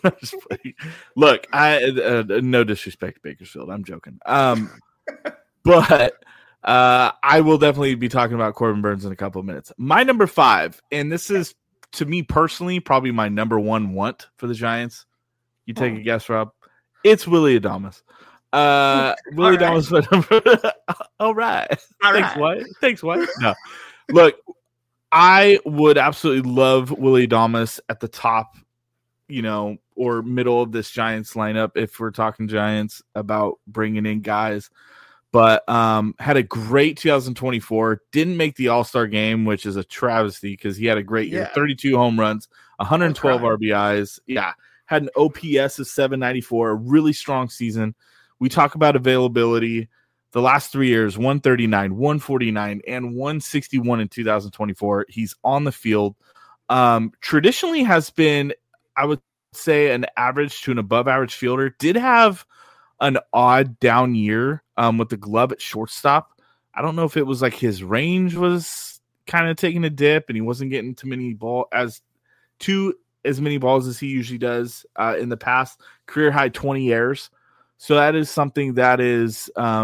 look, I uh, no disrespect to Bakersfield. I'm joking. Um, but uh, I will definitely be talking about Corbin Burns in a couple of minutes. My number five, and this is to me personally probably my number one want for the Giants. You take oh. a guess, Rob. It's Willy Adames. Uh, Willy right. Adames. All right. All Thanks, right. what? Thanks, what? No. Look, I would absolutely love Willy Adames at the top, you know, or middle of this Giants lineup if we're talking Giants about bringing in guys. But um, had a great two thousand twenty-four. Didn't make the All-Star game, which is a travesty because he had a great year. Yeah. thirty-two home runs, one hundred twelve R B Is. Yeah. Had an O P S of seven ninety-four, a really strong season. We talk about availability. The last three years, one thirty-nine, one forty-nine, and one sixty-one in two thousand twenty-four. He's on the field. Um, traditionally has been, I would say, an average to an above average fielder. Did have an odd down year um, with the glove at shortstop. I don't know if it was like his range was kind of taking a dip and he wasn't getting too many ball as too as many balls as he usually does uh, in the past. Career high twenty errors. So that is something that is, um,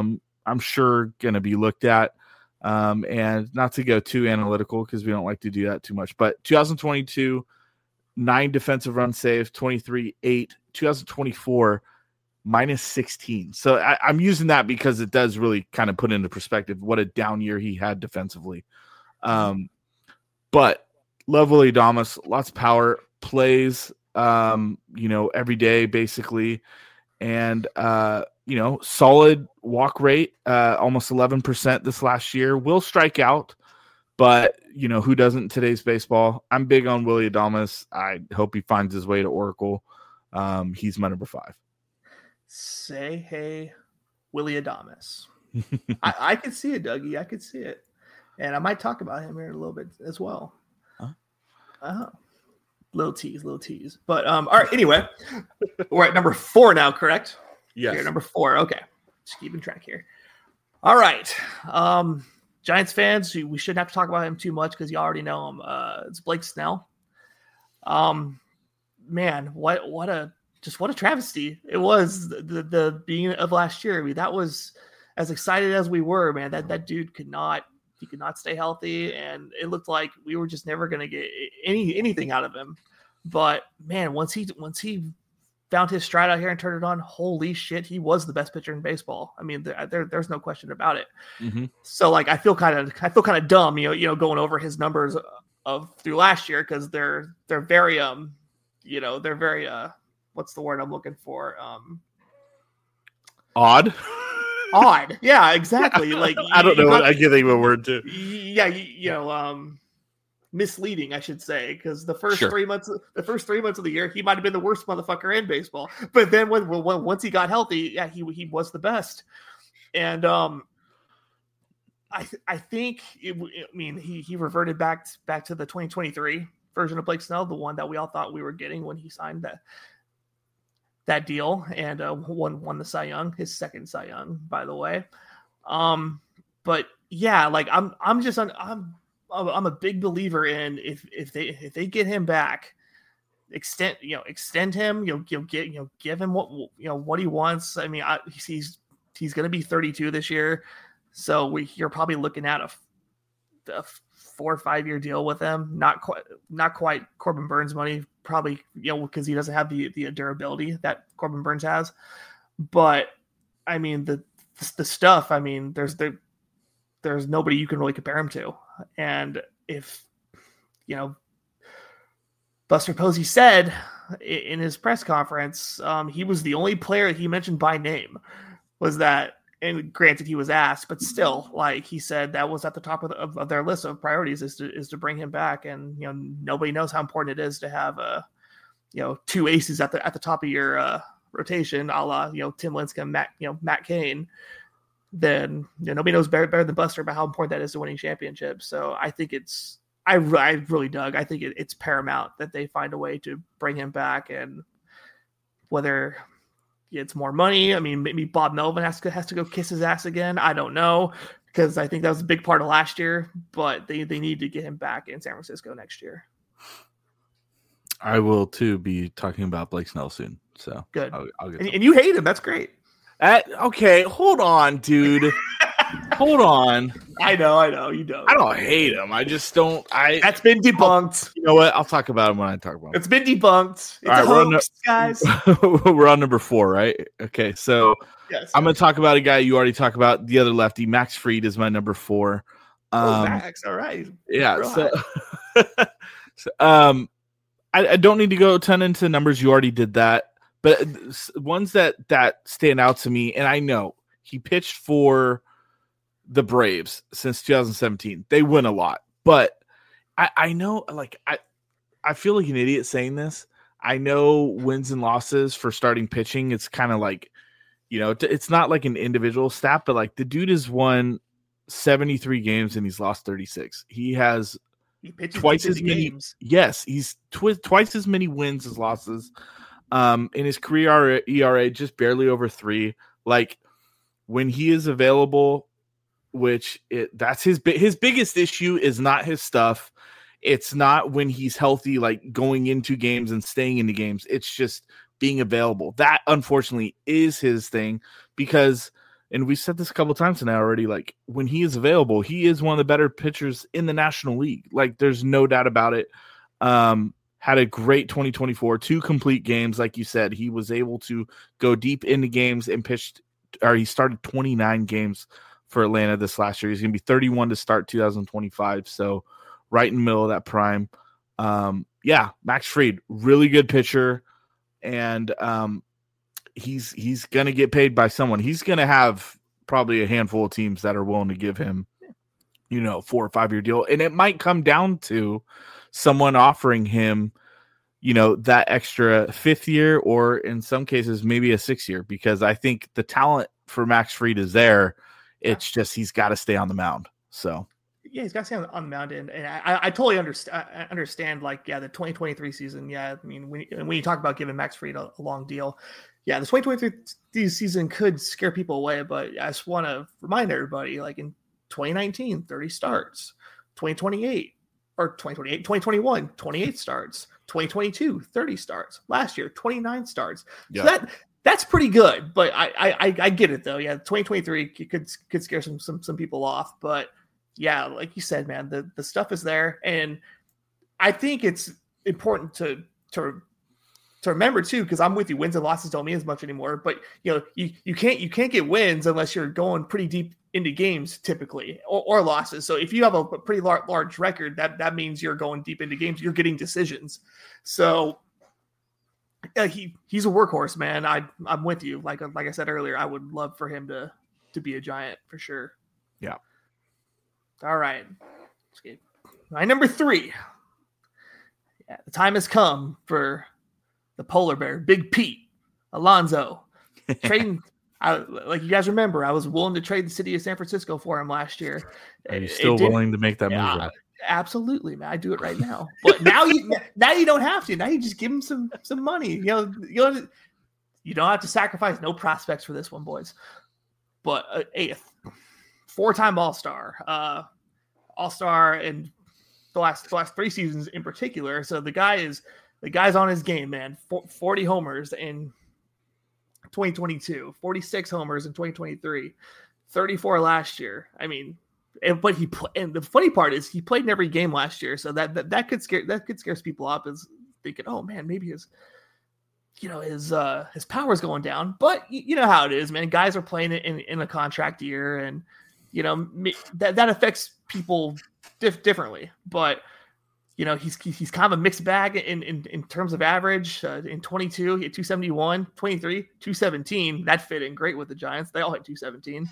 I'm sure going to be looked at. Um, and not to go too analytical because we don't like to do that too much, but two thousand twenty-two, nine defensive run saves, twenty-three, eight, two thousand twenty-four, minus sixteen. So I, I'm using that because it does really kind of put into perspective what a down year he had defensively. Um, but love Willy Adames, lots of power, plays, um, you know, every day basically. And, uh, you know, solid walk rate, uh, almost eleven percent this last year. Will strike out, but, you know, who doesn't in today's baseball? I'm big on Willy Adames. I hope he finds his way to Oracle. Um, he's my number five. Say hey, Willy Adames. I, I could see it, Dougie. I could see it. And I might talk about him here in a little bit as well. Huh? Uh-huh. Little tease, little tease. But, um, all right, anyway, we're at number four now, correct? Yes. You're number four. Okay. Just keeping track here. All right. Um, Giants fans, we shouldn't have to talk about him too much because you already know him. Uh, it's Blake Snell. Um, man, what what a just what a travesty it was. The, the the beginning of last year. I mean, that was as excited as we were, man. That that dude could not he could not stay healthy, and it looked like we were just never going to get any anything out of him. But man, once he once he found his stride out here and turned it on, holy shit, he was the best pitcher in baseball. I mean, there, there there's no question about it. Mm-hmm. So like, I feel kind of I feel kind of dumb, you know, you know, going over his numbers of through last year because they're they're very um, you know, they're very uh, what's the word I'm looking for? Um, odd. Odd, yeah, exactly. Like I don't know what I can think of a word too. Yeah, you, you know, um. misleading, I should say, because the first sure. three months, the first three months of the year, he might have been the worst motherfucker in baseball. But then when, when once he got healthy, yeah, he he was the best. And um, I I think it, I mean he he reverted back back to the twenty twenty-three version of Blake Snell, the one that we all thought we were getting when he signed that that deal and uh, won won the Cy Young, his second Cy Young, by the way. Um, but yeah, like I'm I'm just on I'm. I'm a big believer in if if they if they get him back, extend you know extend him you know you know, get you know give him what you know what he wants. I mean, I, he's he's going to be thirty-two this year, so we you're probably looking at a, a four or five year deal with him. Not quite not quite Corbin Burns money, probably you know because he doesn't have the the durability that Corbin Burns has. But I mean the the stuff. I mean, there's the there's nobody you can really compare him to. And if, you know, Buster Posey said in his press conference, um, he was the only player he mentioned by name was that, and granted he was asked, but still, like he said, that was at the top of, the, of, of their list of priorities is to, is to bring him back. And, you know, nobody knows how important it is to have, uh, you know, two aces at the, at the top of your uh, rotation, a la, you know, Tim Lincecum, Matt, you know, Matt Cain. Then you know, nobody knows better, better than Buster about how important that is to winning championships. So I think it's, I, I really dug. I think it, it's paramount that they find a way to bring him back, and whether it's more money. I mean, maybe Bob Melvin has to has to go kiss his ass again. I don't know, because I think that was a big part of last year. But they they need to get him back in San Francisco next year. I will too be talking about Blake Snell soon. So good. I'll, I'll get and, and you hate him. That's great. Uh, okay, hold on, dude. Hold on. I know, I know. You don't. I don't hate him. I just don't. I. That's been debunked. I'll, you know what? I'll talk about him when I talk about him. It's been debunked. It's All right, a we're hoax, on, guys. We're on number four, right? Okay, so yes, I'm going to talk about a guy you already talked about. The other lefty, Max Fried, is my number four. Um, oh, Max. All right. Yeah. So, so, um, I, I don't need to go a ton into numbers. You already did that. But ones that, that stand out to me, and I know he pitched for the Braves since two thousand seventeen. They win a lot. But I, I know, like, I, I feel like an idiot saying this. I know wins and losses for starting pitching. It's kind of like, you know, it's not like an individual stat, but like the dude has won seventy-three games and he's lost thirty-six. He has he twice as many. Games. Yes, he's twi- twice as many wins as losses. Um, in his career E R A, just barely over three. Like when he is available, which it, that's his his biggest issue is not his stuff. It's not when he's healthy, like going into games and staying into games. It's just being available. That unfortunately is his thing because and we said this a couple times now already, like when he is available, he is one of the better pitchers in the National League. Like there's no doubt about it. Um, had a great twenty twenty-four, two complete games. Like you said, he was able to go deep into games and pitched, or he started twenty-nine games for Atlanta this last year. He's going to be thirty-one to start two thousand twenty-five. So right in the middle of that prime. Um, yeah, Max Fried, really good pitcher. And um, he's, he's going to get paid by someone. He's going to have probably a handful of teams that are willing to give him, you know, four or five year deal. And it might come down to someone offering him, you know, that extra fifth year, or in some cases, maybe a six year, because I think the talent for Max Fried is there. It's just, he's got to stay on the mound. So, yeah, he's got to stay on, on the mound. And, and I, I totally understand, I understand like, yeah, the twenty twenty-three season. Yeah. I mean, when, when you talk about giving Max Fried a, a long deal, yeah, the twenty twenty-three season could scare people away, but I just want to remind everybody, like in twenty nineteen, thirty starts, twenty twenty-eight, or twenty twenty-eight, twenty twenty-one, twenty-eight starts, twenty twenty-two, thirty starts, last year, twenty-nine starts. Yeah. So that that's pretty good, but I, I, I get it though. Yeah. twenty twenty-three could, could scare some, some, some people off, but yeah, like you said, man, the, the stuff is there. And I think it's important to, to, to remember too, because I'm with you, wins and losses don't mean as much anymore, but you know, you, you can't, you can't get wins unless you're going pretty deep into games typically, or, or losses. So if you have a, a pretty large, large record, that, that means you're going deep into games, you're getting decisions. So yeah, he, he's a workhorse, man. I I'm with you. Like, like I said earlier, I would love for him to, to be a Giant for sure. Yeah. All right. My number three. Yeah, the time has come for the polar bear, Big Pete Alonso. Trading, I, like you guys remember, I was willing to trade the city of San Francisco for him last year. Are you still willing to make that yeah, move? Right? Absolutely, man. I do it right now. But now you now you don't have to. Now you just give him some some money. You know, you know, you don't have to sacrifice no prospects for this one, boys. But uh, a four-time All-Star, uh, All-Star in the last the last three seasons in particular. So the guy is the guy's on his game, man. forty homers in twenty twenty-two, forty-six homers in twenty twenty-three, thirty-four last year. I mean, and, but he play, and the funny part is he played in every game last year, so that that, that could scare that could scare people up, is thinking, oh man, maybe his you know his uh his power's going down. But you, you know how it is, man. Guys are playing it in, in a contract year, and you know that that affects people dif- differently. But you know, he's he's kind of a mixed bag in, in, in terms of average. Uh, in twenty-two, he had two seventy-one, twenty-three, two seventeen. That fit in great with the Giants. They all had two seventeen.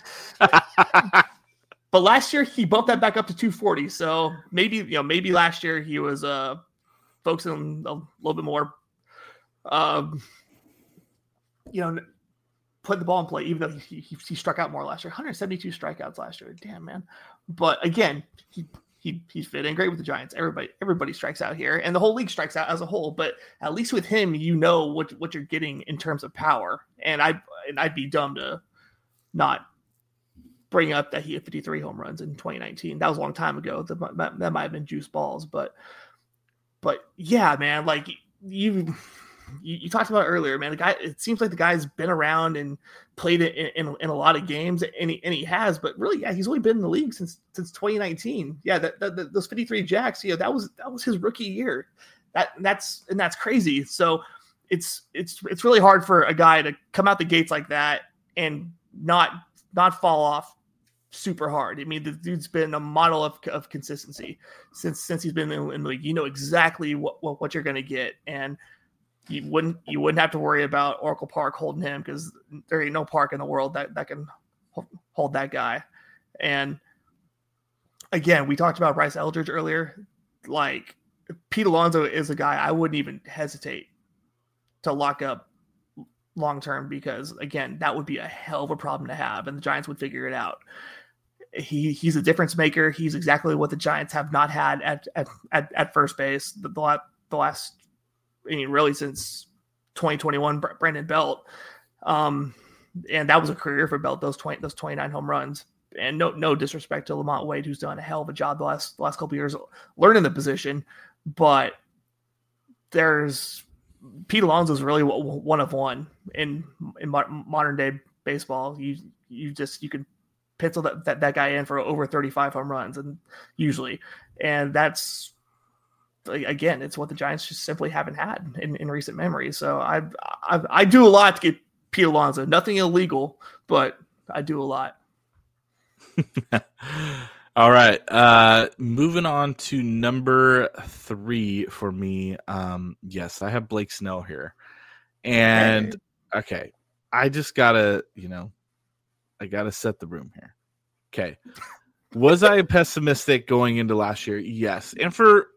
But last year, he bumped that back up to two forty. So maybe, you know, maybe last year he was uh, focusing a little bit more, um, you know, put the ball in play, even though he, he, he struck out more last year. one hundred seventy-two strikeouts last year. Damn, man. But again, he He he's fit in great with the Giants. Everybody everybody strikes out here, and the whole league strikes out as a whole. But at least with him, you know what what you're getting in terms of power. And I and I'd be dumb to not bring up that he had fifty-three home runs in twenty nineteen. That was a long time ago. That, that might have been juice balls, but but yeah, man, like you. You, you talked about earlier, man. The guy. It seems like the guy's been around and played it in, in, in a lot of games, and he, and he has. But really, yeah, he's only been in the league since since twenty nineteen. Yeah, that, that, that those fifty-three jacks. Yeah, that was that was his rookie year. That that's and that's crazy. So it's it's it's really hard for a guy to come out the gates like that and not not fall off super hard. I mean, the dude's been a model of of consistency since since he's been in, in the league. You know exactly what what, what you're going to get, and You wouldn't you wouldn't have to worry about Oracle Park holding him, because there ain't no park in the world that, that can hold that guy. And again, we talked about Bryce Eldridge earlier. Like, Pete Alonso is a guy I wouldn't even hesitate to lock up long term, because again, that would be a hell of a problem to have, and the Giants would figure it out. He he's a difference maker. He's exactly what the Giants have not had at at at, at first base the, the the last. I mean, really since twenty twenty-one, Brandon Belt. Um, and that was a career for Belt, those twenty, those twenty-nine home runs. And no, no disrespect to Lamont Wade, who's done a hell of a job the last, the last couple of years learning the position. But there's Pete Alonso is really one of one in, in modern day baseball. You you just you can pencil that, that that guy in for over thirty-five home runs, and usually, and that's again, it's what the Giants just simply haven't had in, in recent memory. So I I I do a lot to get Pete Alonso. Nothing illegal, but I do a lot. All right. Uh, moving on to number three for me. Um, yes, I have Blake Snell here. And, okay, I just got to, you know, I got to set the room here. Okay. Was I pessimistic going into last year? Yes. And for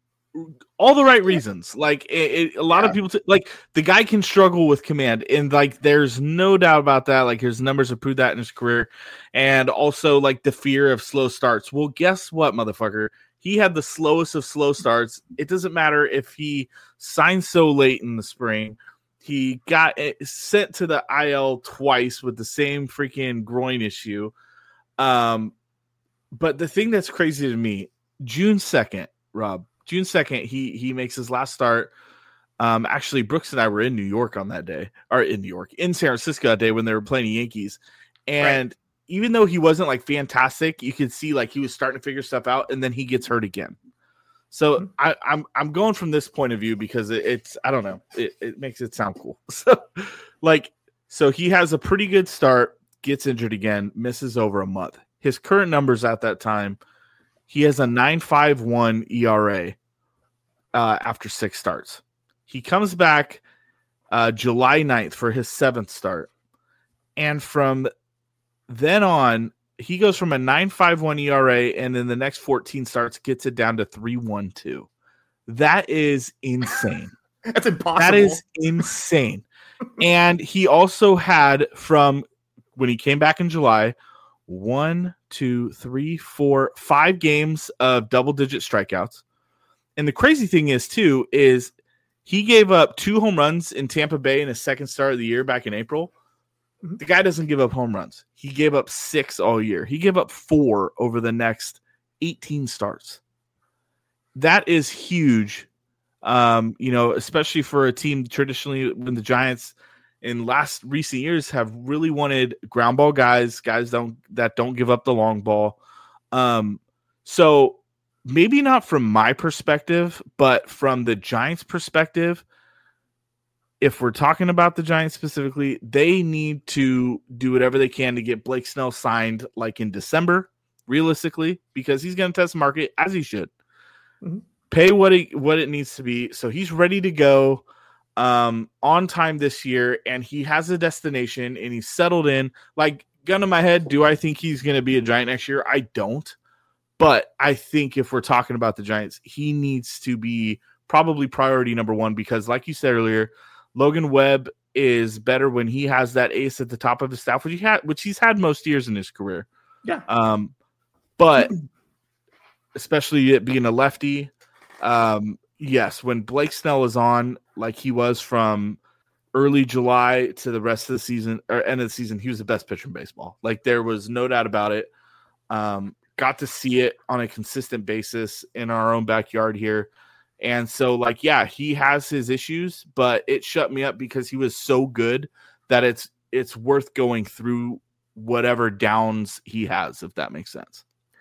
all the right reasons. Like, it, it, a lot yeah. of people, t- like, the guy can struggle with command. And, like, there's no doubt about that. Like, his numbers have proved that in his career. And also, like, the fear of slow starts. Well, guess what, motherfucker? He had the slowest of slow starts. It doesn't matter if he signed so late in the spring. He got sent to the I L twice with the same freaking groin issue. Um, but the thing that's crazy to me, June second, Rob, June second, he he makes his last start. Um, actually, Brooks and I were in New York on that day, or in New York, in San Francisco that day when they were playing the Yankees. And right. even though he wasn't like fantastic, you could see like he was starting to figure stuff out, and then he gets hurt again. So mm-hmm. I, I'm I'm going from this point of view because it, it's I don't know, it, it makes it sound cool. So like so he has a pretty good start, gets injured again, misses over a month. His current numbers at that time. He has a nine point five one E R A uh, after six starts. He comes back uh, July ninth for his seventh start. And from then on, he goes from a nine point five one E R A and in the next fourteen starts gets it down to three point one two. That is insane. That's impossible. That is insane. And he also had from when he came back in July, one, two, three, four, five games of double-digit strikeouts. And the crazy thing is, too, is he gave up two home runs in Tampa Bay in his second start of the year back in April. Mm-hmm. The guy doesn't give up home runs. He gave up six all year. He gave up four over the next eighteen starts. That is huge, um, you know, especially for a team traditionally when the Giants – in last recent years have really wanted ground ball guys, guys don't that don't give up the long ball. Um, so maybe not from my perspective, but from the Giants' perspective, if we're talking about the Giants specifically, they need to do whatever they can to get Blake Snell signed like in December, realistically, because he's going to test the market as he should. Mm-hmm. Pay what it, what it needs to be. So he's ready to go. Um, on time this year, and he has a destination and he's settled in. Like, gun to my head, do I think he's going to be a Giant next year? I don't. But I think if we're talking about the Giants, he needs to be probably priority number one because, like you said earlier, Logan Webb is better when he has that ace at the top of his staff, which he had, which he's had most years in his career. Yeah. Um, but especially it being a lefty, um, yes, when Blake Snell is on, like he was from early July to the rest of the season or end of the season, he was the best pitcher in baseball. Like there was no doubt about it. Um, got to see it on a consistent basis in our own backyard here. And so like, yeah, he has his issues, but it shut me up because he was so good that it's, it's worth going through whatever downs he has, if that makes sense.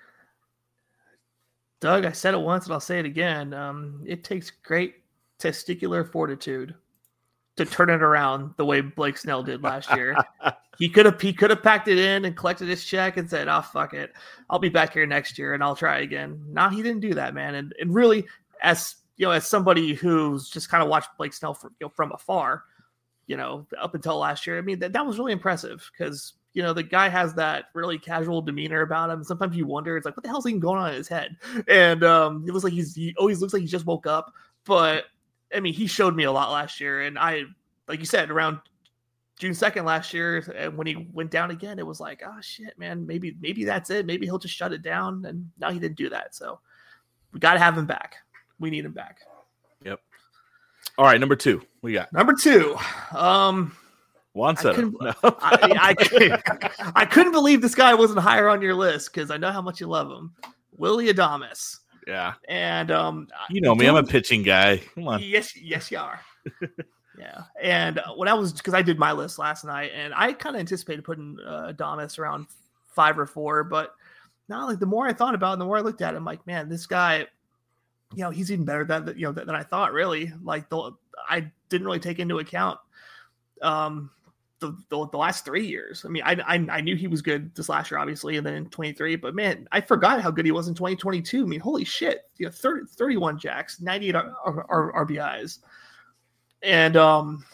Doug, I said it once and I'll say it again. Um, it takes great testicular fortitude to turn it around the way Blake Snell did last year. he could have he could have packed it in and collected his check and said, "Oh fuck it, I'll be back here next year and I'll try again." No, he didn't do that, man. And and really, as you know, as somebody who's just kind of watched Blake Snell from, you know, from afar, you know, up until last year, I mean that that was really impressive because. You know, the guy has that really casual demeanor about him. Sometimes you wonder, it's like, what the hell's even going on in his head? And um, it looks like he's, he always looks like he just woke up. But, I mean, he showed me a lot last year. And I, like you said, around June second last year, and when he went down again, it was like, oh, shit, man, maybe maybe that's it. Maybe he'll just shut it down. And now he didn't do that. So we got to have him back. We need him back. Yep. All right, number two. We got. Number two. Um... One I couldn't, no. I, I, I couldn't believe this guy wasn't higher on your list because I know how much you love him. Willy Adames. Yeah. And um, you know me, I'm a pitching guy. Come on. Yes, yes, you are. Yeah. And when I was, because I did my list last night, and I kind of anticipated putting uh, Adames around five or four, but now, like, the more I thought about it, the more I looked at it, I'm like, man, this guy, you know, he's even better than, you know, than I thought, really. Like, the, I didn't really take into account um, the, the the last three years. I mean, I, I I knew he was good this last year, obviously, and then in twenty-three, but man, I forgot how good he was in twenty twenty-two. I mean, holy shit, you know, thirty, thirty-one jacks, ninety-eight R- R- R B Is. And um,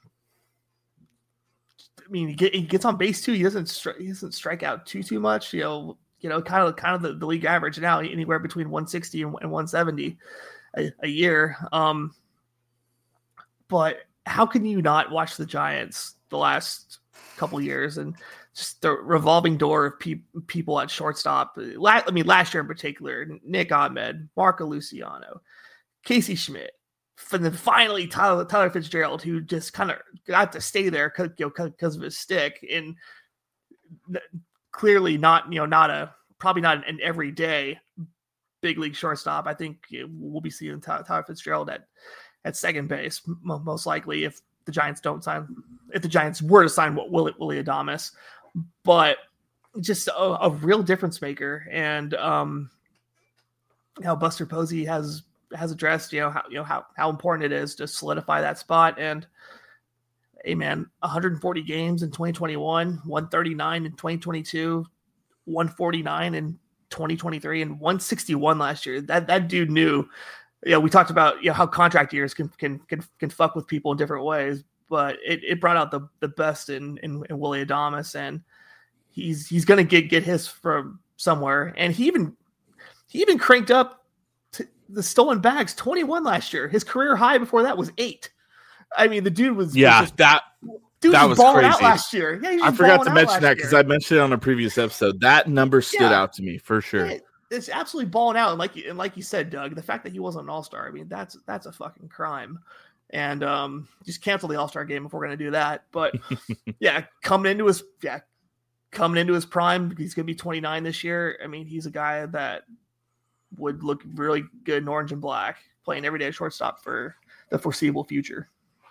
I mean, he, get, he gets on base too. He doesn't stri- he doesn't strike out too too much. You know, you know, kind of kind of the, the league average now, anywhere between one sixty and, and one seventy a, a year. Um, but how can you not watch the Giants the last couple years and just the revolving door of pe- people at shortstop? La- I mean, last year in particular, Nick Ahmed, Marco Luciano, Casey Schmidt. And then finally Tyler, Tyler Fitzgerald, who just kind of got to stay there because you know, because of his stick, and clearly not, you know, not a probably not an everyday big league shortstop. I think we'll be seeing Tyler Fitzgerald at at second base most likely if the Giants don't sign, if the Giants were to sign what Willie, Willie Adames, but just a, a real difference maker. And um, how Buster Posey has. has addressed, you know, how, you know, how, how important it is to solidify that spot. And hey man, one hundred forty games in twenty twenty-one, one thirty-nine in twenty twenty-two, one forty-nine in twenty twenty-three, and one sixty-one last year. That, that dude knew, you know, we talked about, you know, how contract years can, can, can, can fuck with people in different ways, but it, it brought out the, the best in, in, in Willie Adames, and he's, he's going to get, get his from somewhere. And he even, he even cranked up the stolen bags, twenty-one last year. His career high before that was eight. I mean, the dude was yeah was just, that dude that was, was balling crazy out last year. Yeah, I forgot to mention that because I mentioned it on a previous episode. That number stood yeah. out to me for sure. It, it's absolutely balling out, and like and like you said, Doug, the fact that he wasn't an all-star, I mean, that's that's a fucking crime. And um, just cancel the all-star game if we're gonna do that. But yeah, coming into his yeah coming into his prime, he's gonna be twenty-nine this year. I mean, he's a guy that would look really good in orange and black, playing everyday shortstop for the foreseeable future.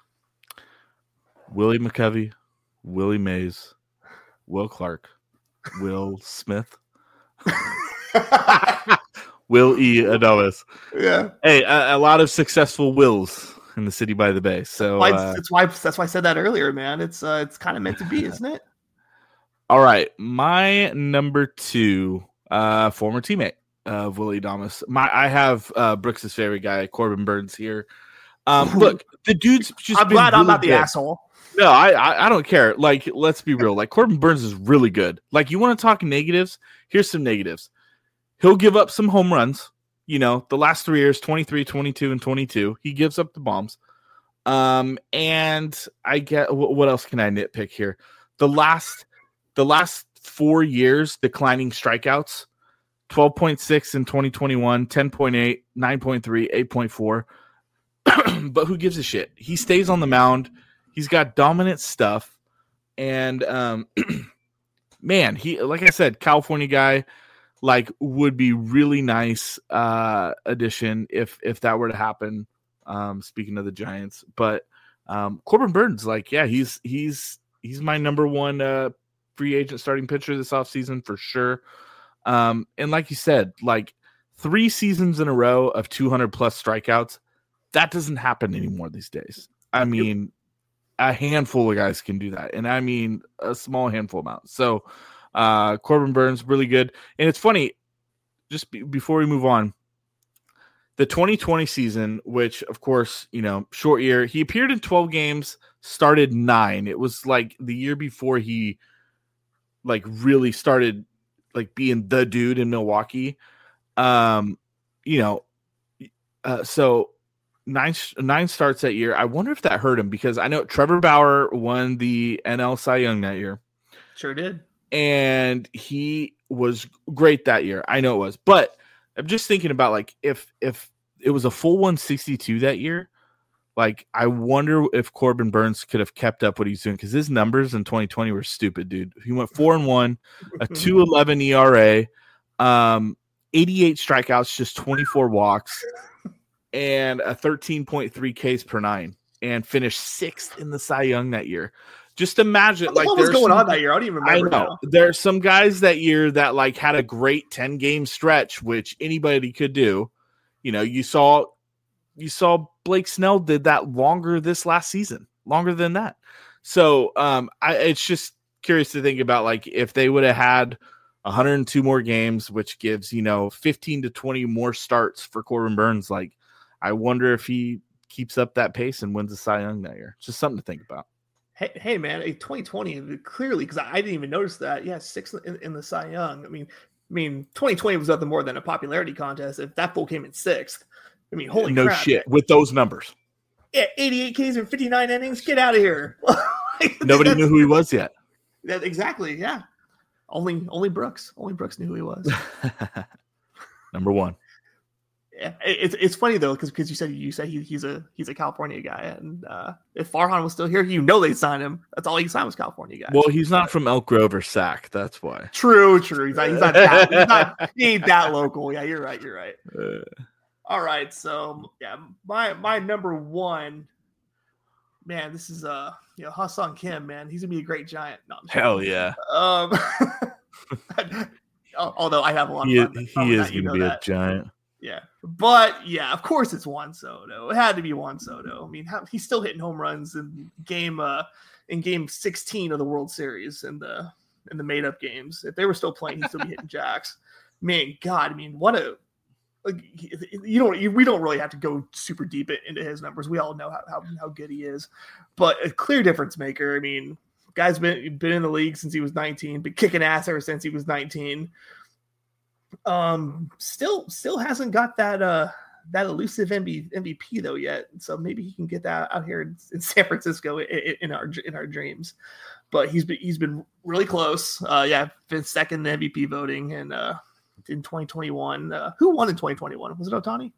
Willie McCovey, Willie Mays, Will Clark, Will Smith, Will E. Adames. Yeah. Hey, a, a lot of successful Wills in the city by the bay. So why, uh, that's why that's why I said that earlier, man. It's uh, it's kind of meant to be, isn't it? All right, my number two, uh, former teammate of Willie Adames. My, I have uh, Brooks's favorite guy, Corbin Burns here. Um, look, the dude's just. I'm been glad really I'm not the good. asshole. No, I, I I don't care. Like, let's be real. Like, Corbin Burns is really good. Like, you want to talk negatives? Here's some negatives. He'll give up some home runs. You know, the last three years, twenty-three, twenty-two, and twenty-two. He gives up the bombs. Um, and I get what else can I nitpick here? The last, the last four years, declining strikeouts. twelve point six in twenty twenty-one, ten point eight, nine point three, eight point four. But who gives a shit? He stays on the mound. He's got dominant stuff. And um, man, he like I said, California guy, like would be really nice uh, addition if if that were to happen. Um, speaking of the Giants, but um, Corbin Burns, like yeah, he's he's he's my number one uh, free agent starting pitcher this offseason for sure. Um, and like you said, like three seasons in a row of two hundred plus strikeouts, that doesn't happen anymore these days. I mean, a handful of guys can do that. And I mean, a small handful amount. So uh, Corbin Burns, really good. And it's funny, just be, before we move on, the twenty twenty season, which of course, you know, short year, he appeared in twelve games, started nine. It was like the year before he like really started like being the dude in Milwaukee. Um, you know, uh, so nine, nine starts that year. I wonder if that hurt him because I know Trevor Bauer won the N L Cy Young that year. Sure did. And he was great that year. I know it was, but I'm just thinking about like, if, if it was a full one sixty-two that year, like, I wonder if Corbin Burns could have kept up what he's doing. Cause his numbers in twenty twenty were stupid, dude. He went four and one, a two eleven E R A, um, eighty-eight strikeouts, just twenty-four walks, and a thirteen point three Ks per nine. and finished sixth in the Cy Young that year. Just imagine, what like, what was going some, on that year? I don't even remember. I know now. There's some guys that year that like had a great ten game stretch, which anybody could do. You know, you saw, you saw Blake Snell did that longer this last season, longer than that. So um, I, it's just curious to think about, like, if they would have had one hundred two more games, which gives, you know, fifteen to twenty more starts for Corbin Burnes. Like, I wonder if he keeps up that pace and wins the Cy Young that year. It's just something to think about. Hey, hey, man, a twenty twenty clearly, because I didn't even notice that. Yeah, sixth in, in the Cy Young. I mean, I mean, twenty twenty was nothing more than a popularity contest. If that fool came in sixth, I mean, holy no crap, shit man. With those numbers. Yeah, eighty-eight Ks and fifty-nine innings. Get out of here. Nobody knew who he was yet. That, exactly. Yeah. Only, only Brooks. Only Brooks knew who he was. Number one. Yeah, it's it's funny though, because because you said you said he, he's a he's a California guy, and uh, if Farhan was still here, you know they'd sign him. That's all he signed was California guys. Well, he's not from Elk Grove or Sac. That's why. True, true. He's not. He's not. That, he's not. He ain't that local. Yeah, you're right. You're right. Uh, all right. So yeah, my my number one. Man, this is uh you know Ha-Seong Kim. Man, he's gonna be a great Giant. No, hell yeah. Um, although I have a lot he, of fun. He, he is gonna be that. a Giant. Yeah, but yeah, of course it's Juan Soto. It had to be Juan Soto. I mean, how, he's still hitting home runs in game uh, in game sixteen of the World Series and the in the made up games. If they were still playing, he'd still be hitting jacks. Man, God, I mean, what a like, you don't you, we don't really have to go super deep into his numbers. We all know how, how how good he is, but a clear difference maker. I mean, guy's been been in the league since he was nineteen, been kicking ass ever since he was nineteen. Um, still, still hasn't got that uh that elusive M V P though yet. So maybe he can get that out here in, in San Francisco in, in our in our dreams. But he's been he's been really close. Uh, yeah, been second in M V P voting, and uh, in twenty twenty-one, uh, who won in twenty twenty-one? Was it Ohtani?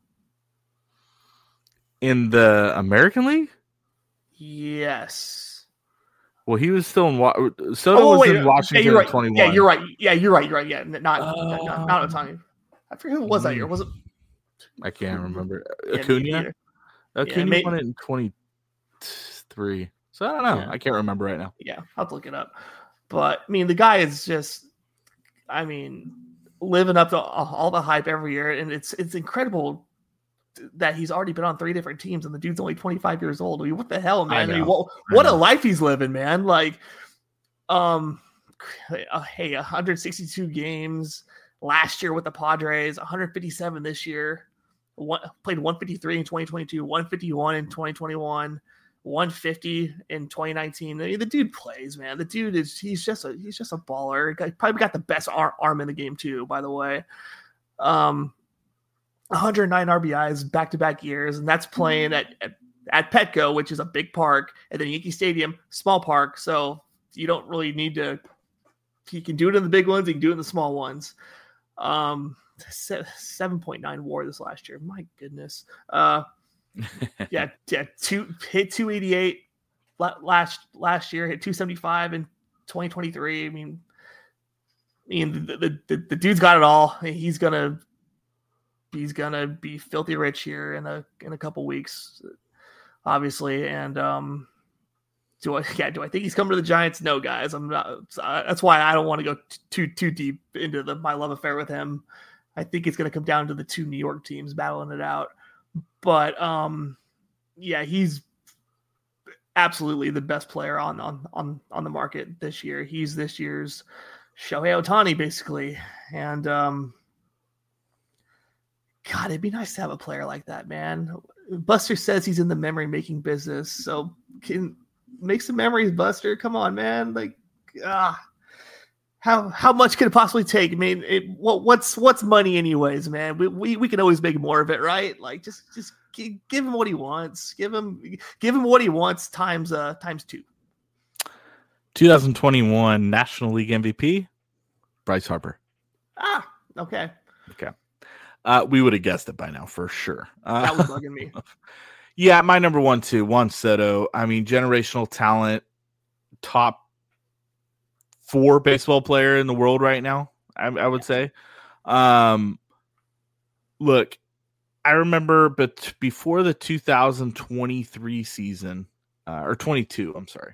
In the American League? Yes. Well, he was still in. Wa- Soto oh, was wait, in Washington yeah, you're right. in twenty-one. Yeah, you're right. Yeah, you're right. You're right. Yeah, not uh, not, not Ohtani. I forget who it was that year. Was it? I can't remember. Yeah, Acuna. Acuna yeah, won it in twenty-three. So I don't know. Yeah. I can't remember right now. Yeah, I'll have to look it up. But I mean, the guy is just, I mean, living up to all the hype every year, and it's it's incredible that he's already been on three different teams, and the dude's only twenty-five years old. I mean, what the hell, man? I I mean, what what a life he's living, man. Like, um, hey, one hundred sixty-two games last year with the Padres, one hundred fifty-seven this year. One, played one fifty-three in twenty twenty-two, one fifty-one in twenty twenty-one, one fifty in twenty nineteen. I mean, the dude plays, man. The dude is he's just a he's just a baller. He probably got the best arm, arm in the game too, by the way. Um, one hundred nine R B Is back-to-back years, and that's playing at, at at Petco, which is a big park, and then Yankee Stadium, small park. So you don't really need to. He can do it in the big ones. He can do it in the small ones. Um, seven point nine WAR this last year. My goodness. Uh, yeah, yeah. Two hit two eighty-eight last last year. Hit two seventy-five in twenty twenty-three. I mean, I mean the the, the, the dude's got it all. He's gonna. He's gonna be filthy rich here in a in a couple weeks, obviously. And um, do I yeah do I think he's coming to the Giants? No, guys. I'm not. Uh, that's why I don't want to go t- too too deep into the my love affair with him. I think it's gonna come down to the two New York teams battling it out. But um, yeah, he's absolutely the best player on on on on the market this year. He's this year's Shohei Ohtani, basically, and um. God, it'd be nice to have a player like that, man. Buster says he's in the memory making business, so can make some memories, Buster. Come on, man. Like, ah, how how much could it possibly take? I mean, it, what what's what's money, anyways, man? We we we can always make more of it, right? Like, just just give, give him what he wants. Give him give him what he wants times uh times two. twenty twenty-one National League M V P, Bryce Harper. Ah, okay. Okay. Uh, we would have guessed it by now for sure. Uh, that was bugging me. Yeah, my number one too, Juan Soto. I mean, generational talent, top four baseball player in the world right now. I, I would say. Um, look, I remember, but before the two thousand twenty-three season, uh, or twenty-two, I'm sorry,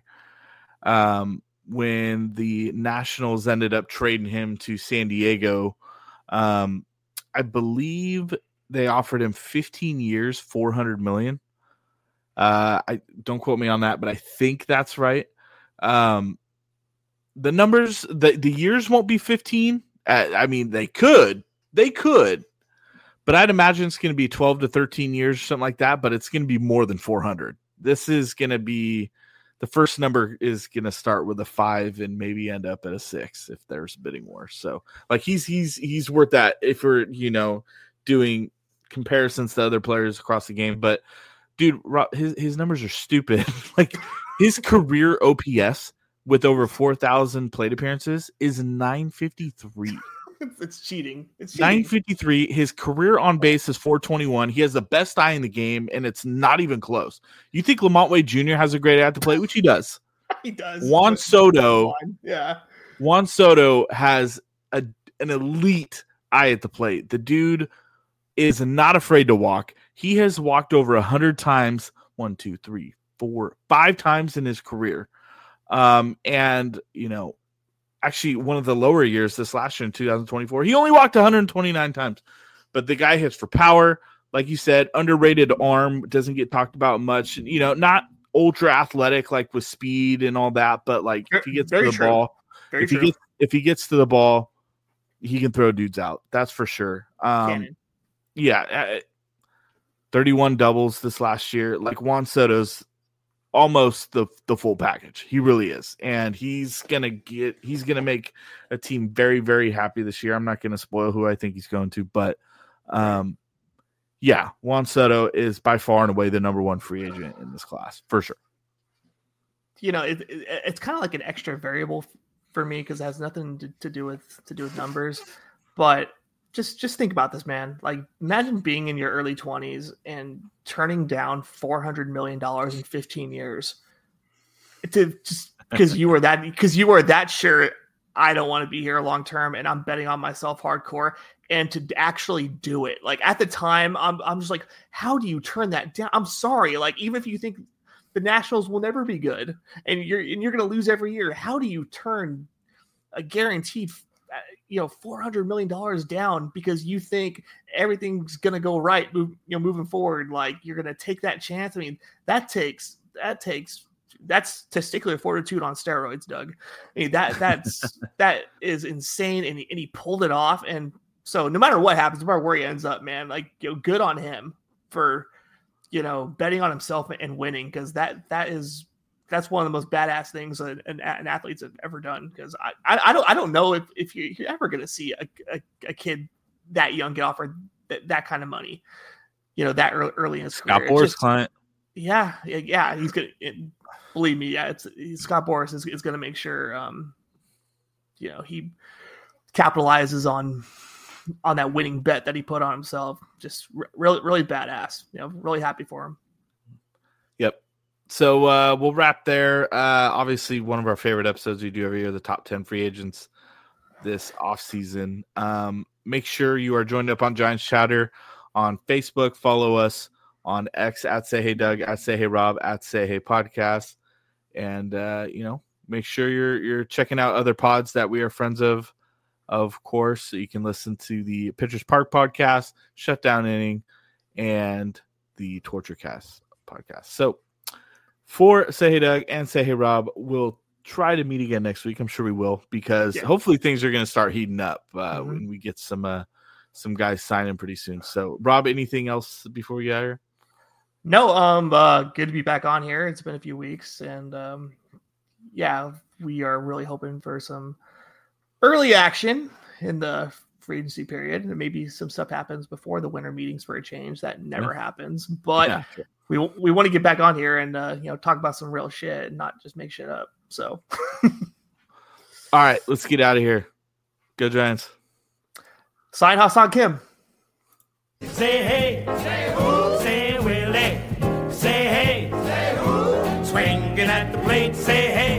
um, when the Nationals ended up trading him to San Diego, um, I believe they offered him fifteen years, four hundred million. Uh, I don't quote me on that, but I think that's right. Um, the numbers, the, the years won't be fifteen. Uh, I mean, they could, they could, but I'd imagine it's going to be twelve to thirteen years, something like that. But it's going to be more than four hundred. This is going to be, the first number is going to start with a five and maybe end up at a six if there's bidding war. So like he's, he's, he's worth that if we're, you know, doing comparisons to other players across the game. But dude, his, his numbers are stupid. Like his career O P S with over four thousand plate appearances is nine fifty-three. It's cheating. It's cheating. nine fifty-three. His career on base is four twenty-one. He has the best eye in the game, and it's not even close. You think Lamont Wade Junior has a great eye at the plate, which he does. He does. Juan Soto. Yeah. Juan Soto has a, an elite eye at the plate. The dude is not afraid to walk. He has walked over one hundred times, one, two, three, four, five times in his career. Um, and, you know, actually one of the lower years this last year in two thousand twenty-four, he only walked one hundred twenty-nine times. But the guy hits for power. Like you said, underrated arm, doesn't get talked about much. You know, not ultra athletic like with speed and all that, but like if he gets Very to the true. ball, Very if true. he gets if he gets to the ball, he can throw dudes out. That's for sure. Um, Cannon. Yeah, thirty-one doubles this last year. Like Juan Soto's almost the the full package. He really is, and he's gonna get. He's gonna make a team very, very happy this year. I'm not gonna spoil who I think he's going to, but um, yeah, Juan Soto is by far and away the number one free agent in this class for sure. You know, it, it, it's kind of like an extra variable for me because it has nothing to, to do with to do with numbers, but. Just just think about this, man. Like, imagine being in your early twenties and turning down four hundred million dollars in fifteen years to just because you were that because you were that sure I don't want to be here long term and I'm betting on myself hardcore, and to actually do it. Like at the time, I'm I'm just like, how do you turn that down? I'm sorry. Like, even if you think the Nationals will never be good and you're and you're going to lose every year, how do you turn a guaranteed you know, four hundred million dollars down because you think everything's going to go right, move, you know, moving forward? Like, you're going to take that chance. I mean, that takes, that takes, that's testicular fortitude on steroids, Doug. I mean, that, that's, that is insane. And he, and he pulled it off. And so no matter what happens, no matter where he ends up, man, like, you know, good on him for, you know, betting on himself and winning. Cause that, that is, that's one of the most badass things an, an, an athletes have ever done. Because I, I, I don't I don't know if, if you're, you're ever going to see a, a, a kid that young get offered that, that kind of money, you know, that early, early in his Scott career. Boras client. Yeah, yeah, he's gonna it, believe me. Yeah, it's Scott Boras is, is going to make sure, um, you know, he capitalizes on on that winning bet that he put on himself. Just re- really, really badass. You know, really happy for him. Yep. So uh, we'll wrap there. Uh, obviously, one of our favorite episodes we do every year, the top ten free agents this offseason. Um, make sure you are joined up on Giants Chatter on Facebook. Follow us on X at Say Hey Doug, at Say Hey Rob, at Say Hey Podcast. And, uh, you know, make sure you're you're checking out other pods that we are friends of, of course. So you can listen to the Pitchers Park podcast, Shutdown Inning, and the Torture Cast podcast. So, for Say Hey Doug and Say Hey Rob, we'll try to meet again next week. I'm sure we will, because yeah. hopefully things are going to start heating up uh, mm-hmm. when we get some uh, some guys signing pretty soon. So, Rob, anything else before we get out of here? No, um, uh, good to be back on here. It's been a few weeks, and um, yeah, we are really hoping for some early action in the free agency period. And maybe some stuff happens before the winter meetings for a change. That never yeah. happens, but. Yeah, sure. We we want to get back on here and uh, you know, talk about some real shit and not just make shit up. So, all right, let's get out of here. Go Giants. Sign Hassan Kim. Say hey, say who? Say Willie. Say hey, say who? Swinging at the plate. Say hey.